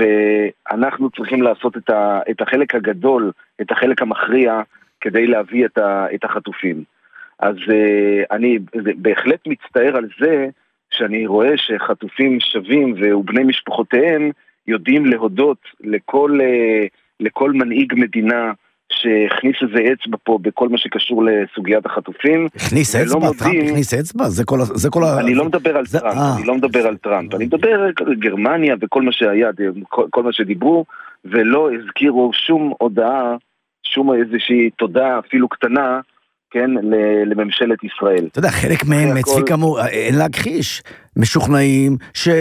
Speaker 10: ואנחנו צריכים לעשות את, ה, את החלק הגדול, את החלק המכריע, כדי להביא את, ה, את החטופים. אז uh, אני בהחלט מצטער על זה, שאני רואה שחטופים שווים ובני משפחותיהם יודעים להודות לכל, uh, לכל מנהיג מדינה שהכניס איזה אצבע פה בכל מה שקשור לסוגיית החטופים.
Speaker 4: הכניס אצבע?
Speaker 10: מודים...
Speaker 4: טראמפ הכניס אצבע? זה כל, זה כל
Speaker 10: אני
Speaker 4: ה...
Speaker 10: לא מדבר על
Speaker 4: זה...
Speaker 10: טראמפ,
Speaker 4: אה.
Speaker 10: אני לא מדבר על טראמפ, אני מדבר על גרמניה וכל מה שהיה, כל, כל מה שדיברו, ולא הזכירו שום הודעה, שום איזושהי תודה אפילו קטנה, כן, לממשלת ישראל.
Speaker 4: אתה יודע, חלק מהם, צביקה מור, אין להכחיש, משוכנעים,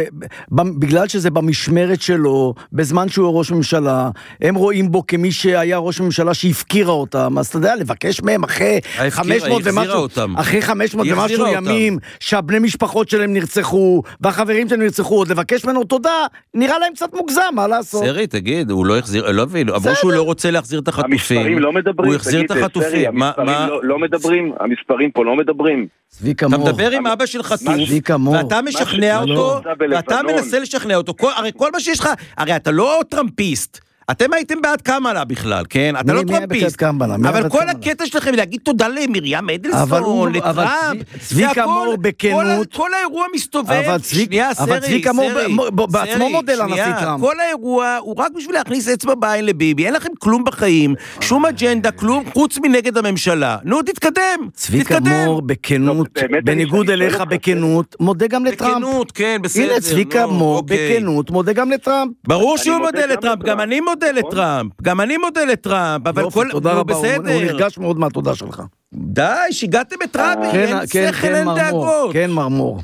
Speaker 4: שבגלל שזה במשמרת שלו, בזמן שהוא ראש ממשלה, הם רואים בו כמי שהיה ראש ממשלה שהפקירה אותם, אז אתה יודע, לבקש מהם אחרי חמש מאות ומשהו, אחרי חמש מאות ומשהו ימים, שהבני משפחות שלהם נרצחו, והחברים שלהם נרצחו, עוד לבקש ממנו תודה, נראה להם קצת מוגזם, מה לעשות?
Speaker 3: סרי, תגיד, הוא לא החזיר, לא מבין, אמרו שהוא לא רוצה להחזיר את החטופים.
Speaker 10: המספרים לא מדברים,
Speaker 3: הוא החזיר את החטופים.
Speaker 10: המספרים לא מדברים, המספרים פה לא מדברים.
Speaker 3: אתה מדבר עם אבא של חטוף, ואתה משכנע אותו, ואתה מנסה לשכנע אותו, הרי כל מה שיש לך, הרי אתה לא טראמפיסט, אתם הייתם בעד קמאלה בכלל, כן? אתה לא טראמפיסט, אבל כל הקטע שלכם להגיד תודה למרים אדלסון, לטראמפ,
Speaker 4: צביקה מור בכנות,
Speaker 3: כל האירוע מסתובב, שנייה, סרי,
Speaker 4: אבל צביקה מור בעצמו מודל הנשיא טראמפ.
Speaker 3: כל האירוע הוא רק בשביל להכניס אצבע בעין לביבי, אין לכם כלום בחיים, שום אג'נדה, כלום, חוץ מנגד הממשלה. נו, תתקדם,
Speaker 4: צביקה מור בכנות, בניגוד אליך בכנות, מודה גם לטראמפ.
Speaker 3: בכנות, כן, בסדר.
Speaker 4: הנה צביקה מור בכנות, מודה גם לטראמפ.
Speaker 3: ברור שהוא מודה לטראמפ, גם אני מודה לטראמפ, גם אני מודה לטראמפ, אבל כל...
Speaker 4: תודה רבה, הוא נרגש מאוד מהתודה שלך.
Speaker 3: די, שיגעתם את רבי, אין שכל, אין דאגות.
Speaker 4: כן, מרמור.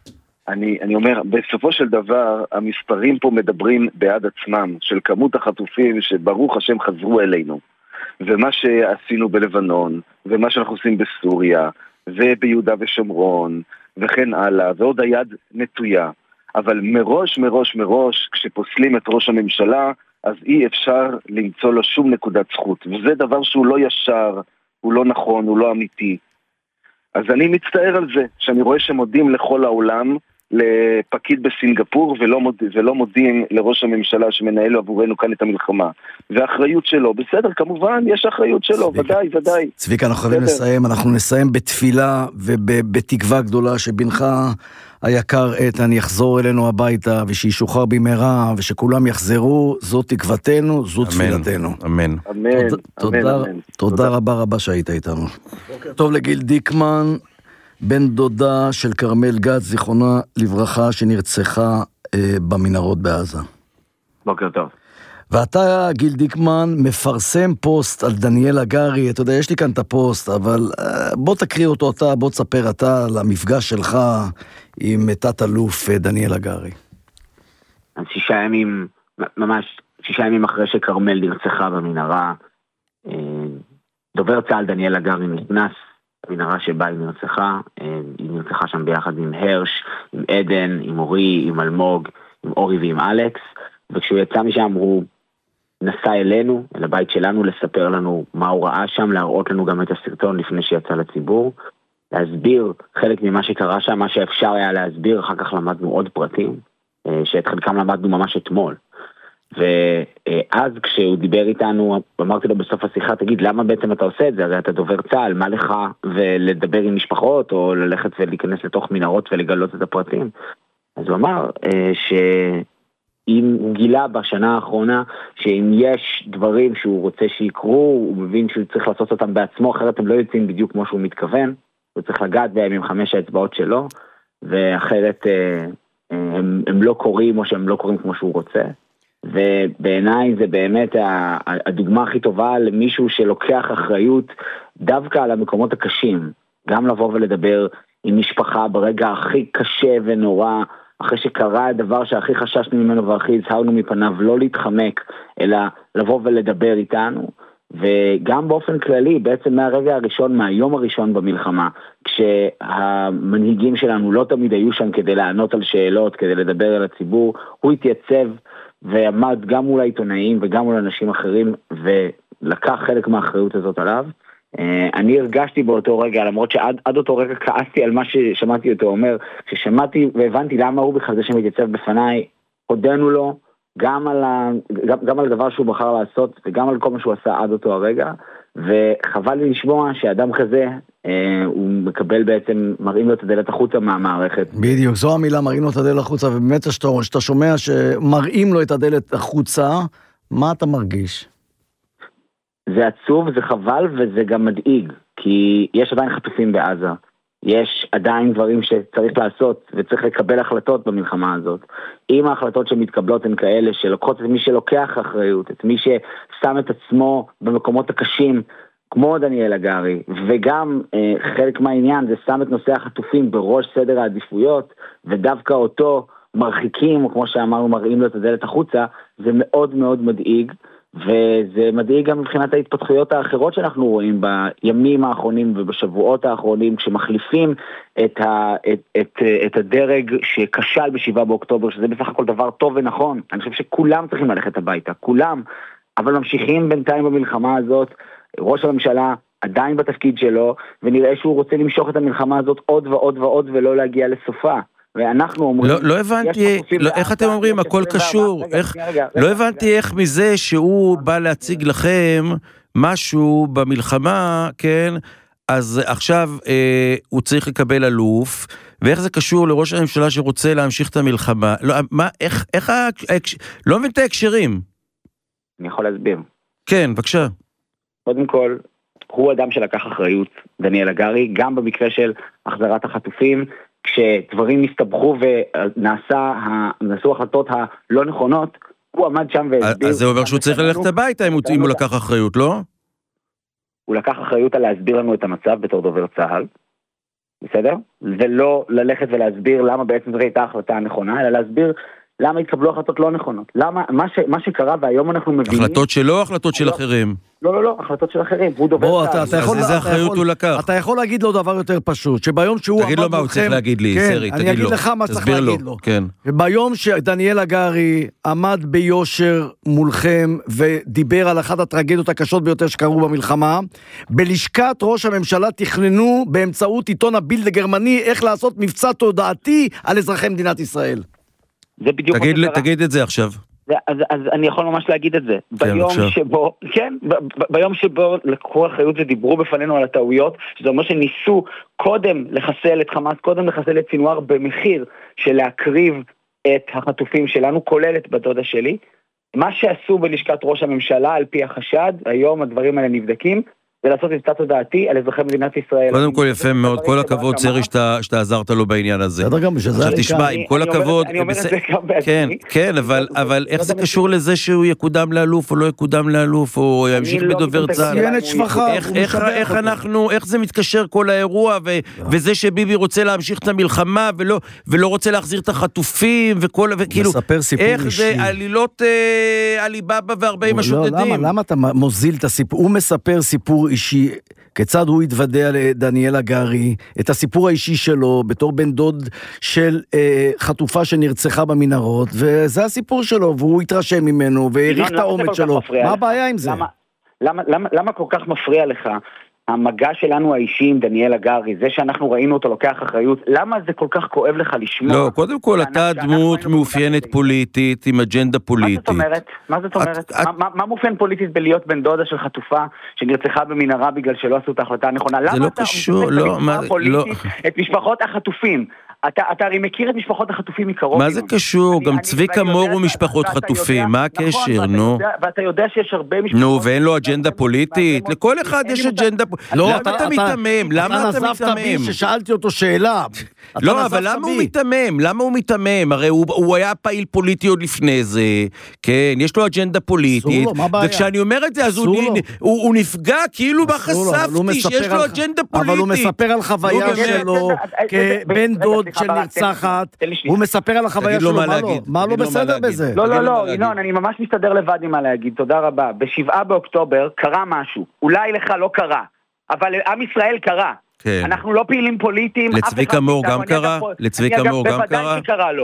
Speaker 10: אני, אני אומר, בסופו של דבר, המספרים פה מדברים בעד עצמם, של כמות החטופים שברוך השם חזרו אלינו. ומה שעשינו בלבנון, ומה שאנחנו עושים בסוריה, וביהודה ושומרון, וכן הלאה, ועוד היד נטויה. אבל מראש, מראש, מראש, כשפוסלים את ראש הממשלה, אז אי אפשר למצוא לו שום נקודת זכות. וזה דבר שהוא לא ישר, הוא לא נכון, הוא לא אמיתי. אז אני מצטער על זה, שאני רואה שמודים לכל העולם, לפקיד בסינגפור, ולא, מוד, ולא מודים לראש הממשלה שמנהל עבורנו כאן את המלחמה. והאחריות שלו, בסדר, כמובן, יש אחריות שלו, צביקה, ודאי, ודאי.
Speaker 4: צביקה, אנחנו חייבים לסיים, אנחנו נסיים בתפילה ובתקווה גדולה שבנך היקר איתן יחזור אלינו הביתה, ושישוחרר במהרה, ושכולם יחזרו, זו תקוותנו, זו תפילתנו.
Speaker 3: אמן.
Speaker 10: אמן.
Speaker 4: תודה רבה רבה שהיית איתנו. טוב לגיל דיקמן, בן דודה של קרמל גת, זיכרונה לברכה, שנרצחה אה, במנהרות בעזה.
Speaker 11: בוקר טוב.
Speaker 4: ואתה, גיל דיקמן, מפרסם פוסט על דניאל הגרי, אתה יודע, יש לי כאן את הפוסט, אבל אה, בוא תקריא אותו אתה, בוא תספר אתה על המפגש שלך עם תת אלוף דניאל הגרי.
Speaker 11: אז שישה ימים, ממש שישה ימים אחרי שקרמל נרצחה במנהרה, אה, דובר צה"ל דניאל הגרי נכנס, המנהרה שבה היא נרצחה, היא נרצחה שם ביחד עם הרש, עם עדן, עם אורי, עם אלמוג, עם אורי ועם אלכס, וכשהוא יצא משם הוא נסע אלינו, אל הבית שלנו, לספר לנו מה הוא ראה שם, להראות לנו גם את הסרטון לפני שיצא לציבור, להסביר חלק ממה שקרה שם, מה שאפשר היה להסביר, אחר כך למדנו עוד פרטים, שאת חלקם למדנו ממש אתמול. ואז כשהוא דיבר איתנו, אמרתי לו בסוף השיחה, תגיד, למה בעצם אתה עושה את זה? הרי אתה דובר צה"ל, מה לך ולדבר עם משפחות, או ללכת ולהיכנס לתוך מנהרות ולגלות את הפרטים? אז הוא אמר שאם הוא גילה בשנה האחרונה, שאם יש דברים שהוא רוצה שיקרו, הוא מבין שהוא צריך לעשות אותם בעצמו, אחרת הם לא יוצאים בדיוק כמו שהוא מתכוון, הוא צריך לגעת בהם עם חמש האצבעות שלו, ואחרת הם, הם לא קוראים או שהם לא קוראים כמו שהוא רוצה. ובעיניי זה באמת הדוגמה הכי טובה למישהו שלוקח אחריות דווקא על המקומות הקשים, גם לבוא ולדבר עם משפחה ברגע הכי קשה ונורא, אחרי שקרה הדבר שהכי חששנו ממנו והכי הזהרנו מפניו, לא להתחמק, אלא לבוא ולדבר איתנו, וגם באופן כללי, בעצם מהרגע הראשון, מהיום הראשון במלחמה, כשהמנהיגים שלנו לא תמיד היו שם כדי לענות על שאלות, כדי לדבר על הציבור, הוא התייצב ועמד גם מול העיתונאים וגם מול אנשים אחרים, ולקח חלק מהאחריות הזאת עליו. אני הרגשתי באותו רגע, למרות שעד עד אותו רגע כעסתי על מה ששמעתי אותו אומר, כששמעתי והבנתי למה הוא בכלל זה שמתייצב בפניי, הודנו לו גם על, ה, גם, גם על הדבר שהוא בחר לעשות, וגם על כל מה שהוא עשה עד אותו הרגע, וחבל לי לשמוע שאדם כזה, אה, הוא מקבל בעצם, מראים לו את הדלת החוצה מהמערכת.
Speaker 4: בדיוק, זו המילה, מראים לו את הדלת החוצה, ובאמת שאתה שומע שמראים לו את הדלת החוצה, מה אתה מרגיש?
Speaker 11: זה עצוב, זה חבל, וזה גם מדאיג, כי יש עדיין חטופים בעזה, יש עדיין דברים שצריך לעשות, וצריך לקבל החלטות במלחמה הזאת. אם ההחלטות שמתקבלות הן כאלה, שלוקחות את מי שלוקח אחריות, את מי ששם את עצמו במקומות הקשים, כמו דניאל הגרי, וגם אה, חלק מהעניין זה שם את נושא החטופים בראש סדר העדיפויות, ודווקא אותו מרחיקים, או כמו שאמרנו, מראים לו את הדלת החוצה, זה מאוד מאוד מדאיג, וזה מדאיג גם מבחינת ההתפתחויות האחרות שאנחנו רואים בימים האחרונים ובשבועות האחרונים, כשמחליפים את, ה, את, את, את הדרג שכשל בשבעה באוקטובר, שזה בסך הכל דבר טוב ונכון. אני חושב שכולם צריכים ללכת הביתה, כולם, אבל ממשיכים בינתיים במלחמה הזאת, ראש הממשלה עדיין בתפקיד שלו, ונראה שהוא רוצה למשוך את המלחמה הזאת עוד ועוד ועוד ולא להגיע לסופה. ואנחנו אומרים...
Speaker 3: לא, לא הבנתי, לא, איך אתם אומרים, הכל קשור, איך, לא הבנתי איך מזה שהוא בא להציג לכם משהו במלחמה, כן, אז עכשיו אה, הוא צריך לקבל אלוף, ואיך זה קשור לראש הממשלה שרוצה להמשיך את המלחמה, לא, מה, איך, איך, ה, לא מבין את ההקשרים.
Speaker 11: אני יכול להסביר.
Speaker 3: כן, בבקשה. קודם
Speaker 11: כל, הוא אדם שלקח אחריות, דניאל הגרי, גם במקרה של החזרת החטופים, כשדברים הסתבכו ונעשה, נעשו החלטות הלא נכונות, הוא עמד שם והסביר...
Speaker 3: אז זה אומר שהוא צריך ללכת הביתה אם הוא לקח אחריות, לא?
Speaker 11: הוא לקח אחריות על להסביר לנו את המצב בתור דובר צה"ל, בסדר? ולא ללכת ולהסביר למה בעצם זו הייתה ההחלטה הנכונה, אלא להסביר למה התקבלו החלטות לא נכונות. למה, מה ש, מה שקרה והיום אנחנו מבינים...
Speaker 3: החלטות שלו או החלטות של אחרים?
Speaker 11: לא, לא, לא, החלטות של אחרים, הוא דובר צה"ל.
Speaker 3: אז איזה אחריות הוא לקח?
Speaker 4: אתה יכול להגיד לו דבר יותר פשוט, שביום שהוא...
Speaker 3: תגיד לו מה הוא צריך להגיד לי, סרי, תגיד לו.
Speaker 4: אני אגיד לך מה צריך להגיד לו. ביום שדניאל הגרי עמד ביושר מולכם, ודיבר על אחת הטרגדיות הקשות ביותר שקרו במלחמה, בלשכת ראש הממשלה תכננו באמצעות עיתון הבילד הגרמני, איך לעשות מבצע תודעתי על אזרחי מדינת ישראל.
Speaker 11: זה בדיוק
Speaker 3: תגיד, תגיד את זה עכשיו.
Speaker 11: אז, אז אני יכול ממש להגיד את זה. כן, ביום עכשיו. שבו, כן, ב, ב, ביום שבו לקחו אחריות ודיברו בפנינו על הטעויות, שזה אומר שניסו קודם לחסל את חמאס, קודם לחסל את סינואר במחיר של להקריב את החטופים שלנו, כולל את בת דודה שלי. מה שעשו בלשכת ראש הממשלה על פי החשד, היום הדברים האלה נבדקים, ולעשות מבצע תודעתי על אזרחי מדינת ישראל.
Speaker 3: קודם כל יפה מאוד, כל הכבוד סרי שאתה עזרת לו בעניין הזה.
Speaker 4: בסדר גם, שזה
Speaker 3: עכשיו תשמע, עם כל הכבוד...
Speaker 11: אני אומר את זה גם בעצמי.
Speaker 3: כן, כן, אבל איך זה קשור לזה שהוא יקודם לאלוף או לא יקודם לאלוף, או ימשיך בדובר צה"ל? איך אנחנו, איך זה מתקשר כל האירוע, וזה שביבי רוצה להמשיך את המלחמה, ולא רוצה להחזיר את החטופים, וכאילו, איך זה עלילות עליבאבא וארבעים השודדים?
Speaker 4: למה אתה מוזיל את הסיפור? הוא מספר סיפור אישי, כיצד הוא התוודע לדניאל הגרי, את הסיפור האישי שלו, בתור בן דוד של אה, חטופה שנרצחה במנהרות, וזה הסיפור שלו, והוא התרשם ממנו, והעריך את האומץ שלו. מה הבעיה עם זה?
Speaker 11: למה, למה, למה, למה כל כך מפריע לך המגע שלנו האישי עם דניאל הגרי, זה שאנחנו ראינו אותו לוקח אחריות, למה זה כל כך כואב לך לשמוע?
Speaker 3: לא, קודם כל, אתה דמות מאופיינת פוליטית, עם אג'נדה פוליטית.
Speaker 11: מה זאת אומרת? מה זאת אומרת? מה מאופיין פוליטית בלהיות בן דודה של חטופה, שנרצחה במנהרה בגלל שלא עשו את ההחלטה הנכונה?
Speaker 3: זה לא קשור, לא, מה, לא.
Speaker 11: את משפחות החטופים. אתה, אתה הרי מכיר את משפחות החטופים מקרוב.
Speaker 3: מה זה קשור? גם צביקה מור הוא משפחות חטופים, מה הקשר, נו?
Speaker 11: ואתה יודע שיש הרבה משפחות...
Speaker 3: נו, ואין לו אג'נדה פוליטית? לכל אחד יש אג'נדה פוליטית. למה אתה מתמם? למה אתה מתמם?
Speaker 4: ששאלתי אותו שאלה.
Speaker 3: לא, אבל למה הוא מתמם? למה הוא מתמם? הרי הוא היה פעיל פוליטי עוד לפני זה, כן, יש לו אג'נדה פוליטית, וכשאני אומר את זה, אז הוא נפגע, כאילו מה חשפתי, שיש לו אג'נדה פוליטית.
Speaker 4: אבל הוא מספר על חוויה שלו, כבן דוד של נרצחת, הוא מספר על החוויה שלו, מה לא? מה לא בסדר בזה?
Speaker 11: לא, לא, לא, ינון, אני ממש מסתדר לבד עם מה להגיד, תודה רבה. בשבעה באוקטובר קרה משהו, אולי לך לא קרה, אבל עם ישראל קרה. אנחנו לא פעילים פוליטיים.
Speaker 3: לצביקה מור גם קרה? לצביקה מור גם קרה?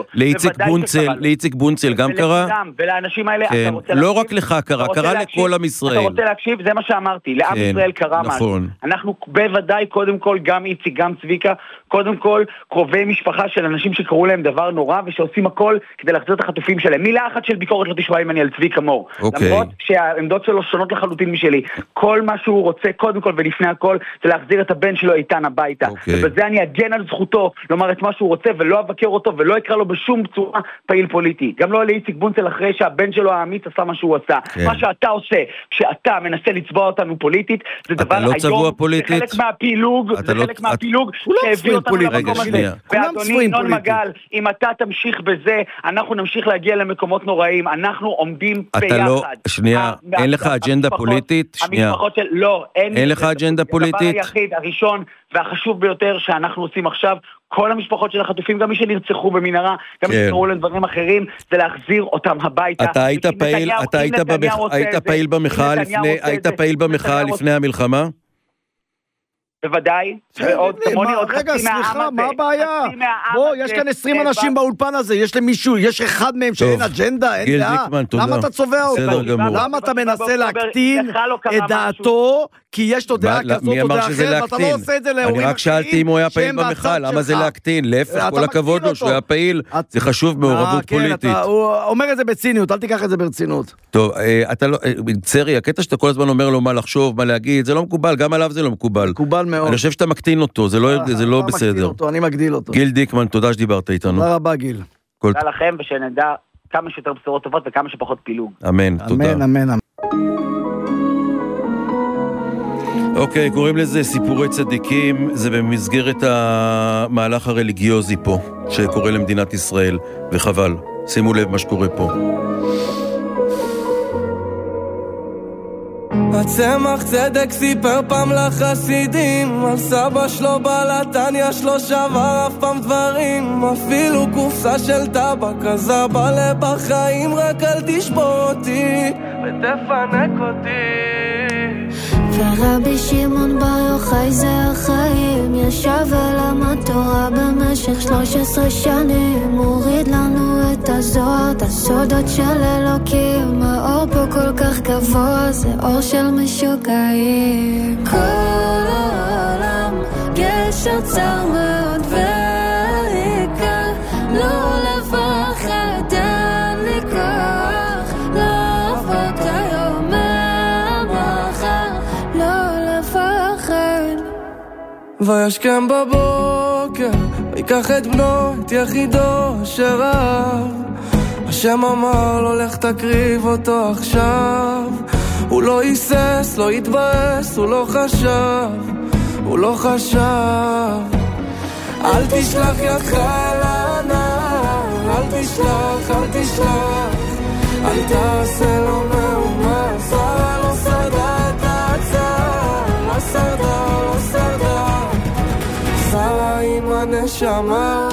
Speaker 3: לאיציק בונצל גם קרה?
Speaker 11: ולאנשים האלה,
Speaker 3: לא רק לך קרה, קרה לכל עם ישראל.
Speaker 11: אתה רוצה להקשיב? זה מה שאמרתי, לעם ישראל קרה משהו. אנחנו בוודאי, קודם כל, גם איציק, גם צביקה, קודם כל, קרובי משפחה של אנשים שקראו להם דבר נורא, ושעושים הכל כדי להחזיר את החטופים שלהם. מילה אחת של ביקורת לא תשמע ממני על צביקה מור. למרות שהעמדות שלו שונות לחלוטין משלי. כל מה שהוא רוצה, קודם כל ולפני הכל, זה להחזיר את הבן שלו איתן הביתה. ובזה אני אגן על זכותו לומר את מה שהוא רוצה, ולא אבקר אותו, ולא אקרא לו בשום צורה פעיל פוליטי. גם לא לאיציק בונצל אחרי שהבן שלו האמיץ עשה מה שהוא עשה. מה שאתה עושה, כשאתה מנסה לצבוע אותנו פוליטית, זה דבר היום, זה חלק מהפילוג, זה חלק מהפילוג שהביא אותנו למקום הזה. ואדוני ינון מגל, אם אתה תמשיך בזה, אנחנו נמשיך להגיע למקומות נוראים, אנחנו עומדים ביחד.
Speaker 3: שנייה, אין לך אג'נדה פוליטית? שנייה.
Speaker 11: לא,
Speaker 3: אין לך אג'נדה פוליטית?
Speaker 11: הדבר היחיד, הראשון והחשוב ביותר שאנחנו עושים עכשיו, כל המשפחות של החטופים, גם מי שנרצחו במנהרה, גם מי שקראו לדברים אחרים, זה להחזיר אותם הביתה.
Speaker 3: אתה היית פעיל, אתה היית פעיל במחאה לפני, היית פעיל במחאה לפני המלחמה?
Speaker 11: בוודאי, ועוד כמוני עוד חצי מהעם הזה.
Speaker 4: רגע, סליחה, מה הבעיה? בוא, יש כאן עשרים אנשים באולפן הזה, יש למישהו, יש אחד מהם שאין אג'נדה, אין דעה. למה אתה צובע אותו? למה אתה מנסה להקטין את דעתו, כי יש לו דעה כזאת או דעה אחרת, ואתה לא עושה את זה להורים
Speaker 3: אני רק שאלתי אם הוא היה פעיל במחאה, למה זה להקטין? להפך, כל הכבוד לו שהוא היה פעיל, זה חשוב מעורבות פוליטית.
Speaker 4: הוא אומר את זה בציניות, אל תיקח את זה ברצינות.
Speaker 3: טוב, אתה לא, צרי, הקטע שאתה כל הזמן אומר לו מה לחשוב, מה להגיד, זה לא מקובל, גם עליו זה לא מקובל.
Speaker 4: מקובל מאוד.
Speaker 3: אני חושב שאתה מקטין אותו, זה לא, זה לא בסדר.
Speaker 4: אני מגדיל אותו.
Speaker 3: גיל דיקמן, תודה שדיברת איתנו.
Speaker 4: תודה רבה, גיל.
Speaker 11: תודה לכם, ושנדע כמה שיותר בשורות טובות וכמה שפחות פילוג.
Speaker 3: אמן, תודה.
Speaker 4: אמן, אמן, אמן.
Speaker 3: אוקיי, קוראים לזה סיפורי צדיקים, זה במסגרת המהלך הרליגיוזי פה, שקורה למדינת ישראל, וחבל. שימו לב מה שקורה פה.
Speaker 12: הצמח צדק סיפר פעם לחסידים על סבא שלו בלתניה שלו שבר אף פעם דברים, אפילו קופסה של טבק עזר בלב החיים, רק אל תשבור אותי ותפנק אותי.
Speaker 13: ורבי שמעון בר יוחאי זה החיים, ישב ולמד תורה במשך שלוש עשרה שנים, הוריד לנו את הזוהר, את הסודות של אלוקים. האור פה כל כך גבוה, זה אור של משוגעים. כל העולם גשר צר מאוד והעיקר לא לפחד, אין לי כוח לעבוד היום מהמחר, לא לפחד.
Speaker 12: וישכם בבוקר ויקח את בנו, את יחידו שרב, השם אמר לו לך תקריב אותו עכשיו. הוא לא היסס, לא התבאס, הוא לא חשב, הוא לא חשב. אל תשלח ידך אל הענן, אל תשלח, אל תשלח, אל תעשה לו מאומה. שרה לא שרדה את ההצעה, לא שרדה, לא שרדה, שרה עם הנשמה.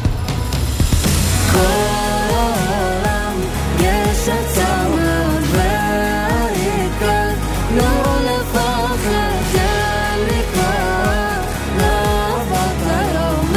Speaker 13: כל העולם יש הצעה מאוד והעיקר לא לפחד, אין לי כוח לעבוד היום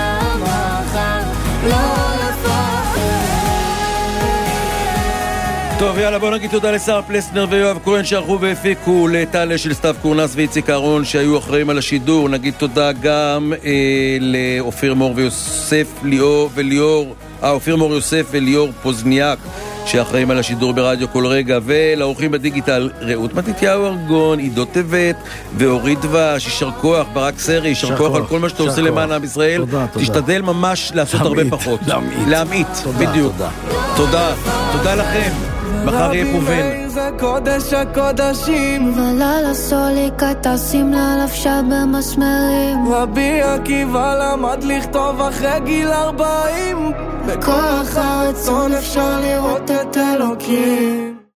Speaker 13: מהמחר, לא לפחד.
Speaker 3: טוב, יאללה, בוא נגיד תודה לשר פלסנר ויואב כהן שערכו והפיקו, לטל של סתיו קורנס ואיציק אהרון שהיו אחראים על השידור. נגיד תודה גם אה, לאופיר מור ויוסף ליאור וליאור, אה, אופיר מור יוסף וליאור פוזניאק שאחראים על השידור ברדיו כל רגע, ולאורחים בדיגיטל רעות מתתיהו ארגון, עידו טבת ואורית דבש. יישר כוח, ברק סרי, יישר כוח על כל מה שאתה עושה למען עם ישראל. תשתדל ממש לעשות הרבה פחות, להמעיט, בדיוק. תודה, תודה לכם. מחר יהיה פובן.
Speaker 12: זה קודש הקודשים,
Speaker 13: ולילה סוליקה תשים לה לבשה במסמרים.
Speaker 12: רבי עקיבא למד לכתוב אחרי גיל ארבעים, בכוח הרצון אפשר לראות את אלוקים.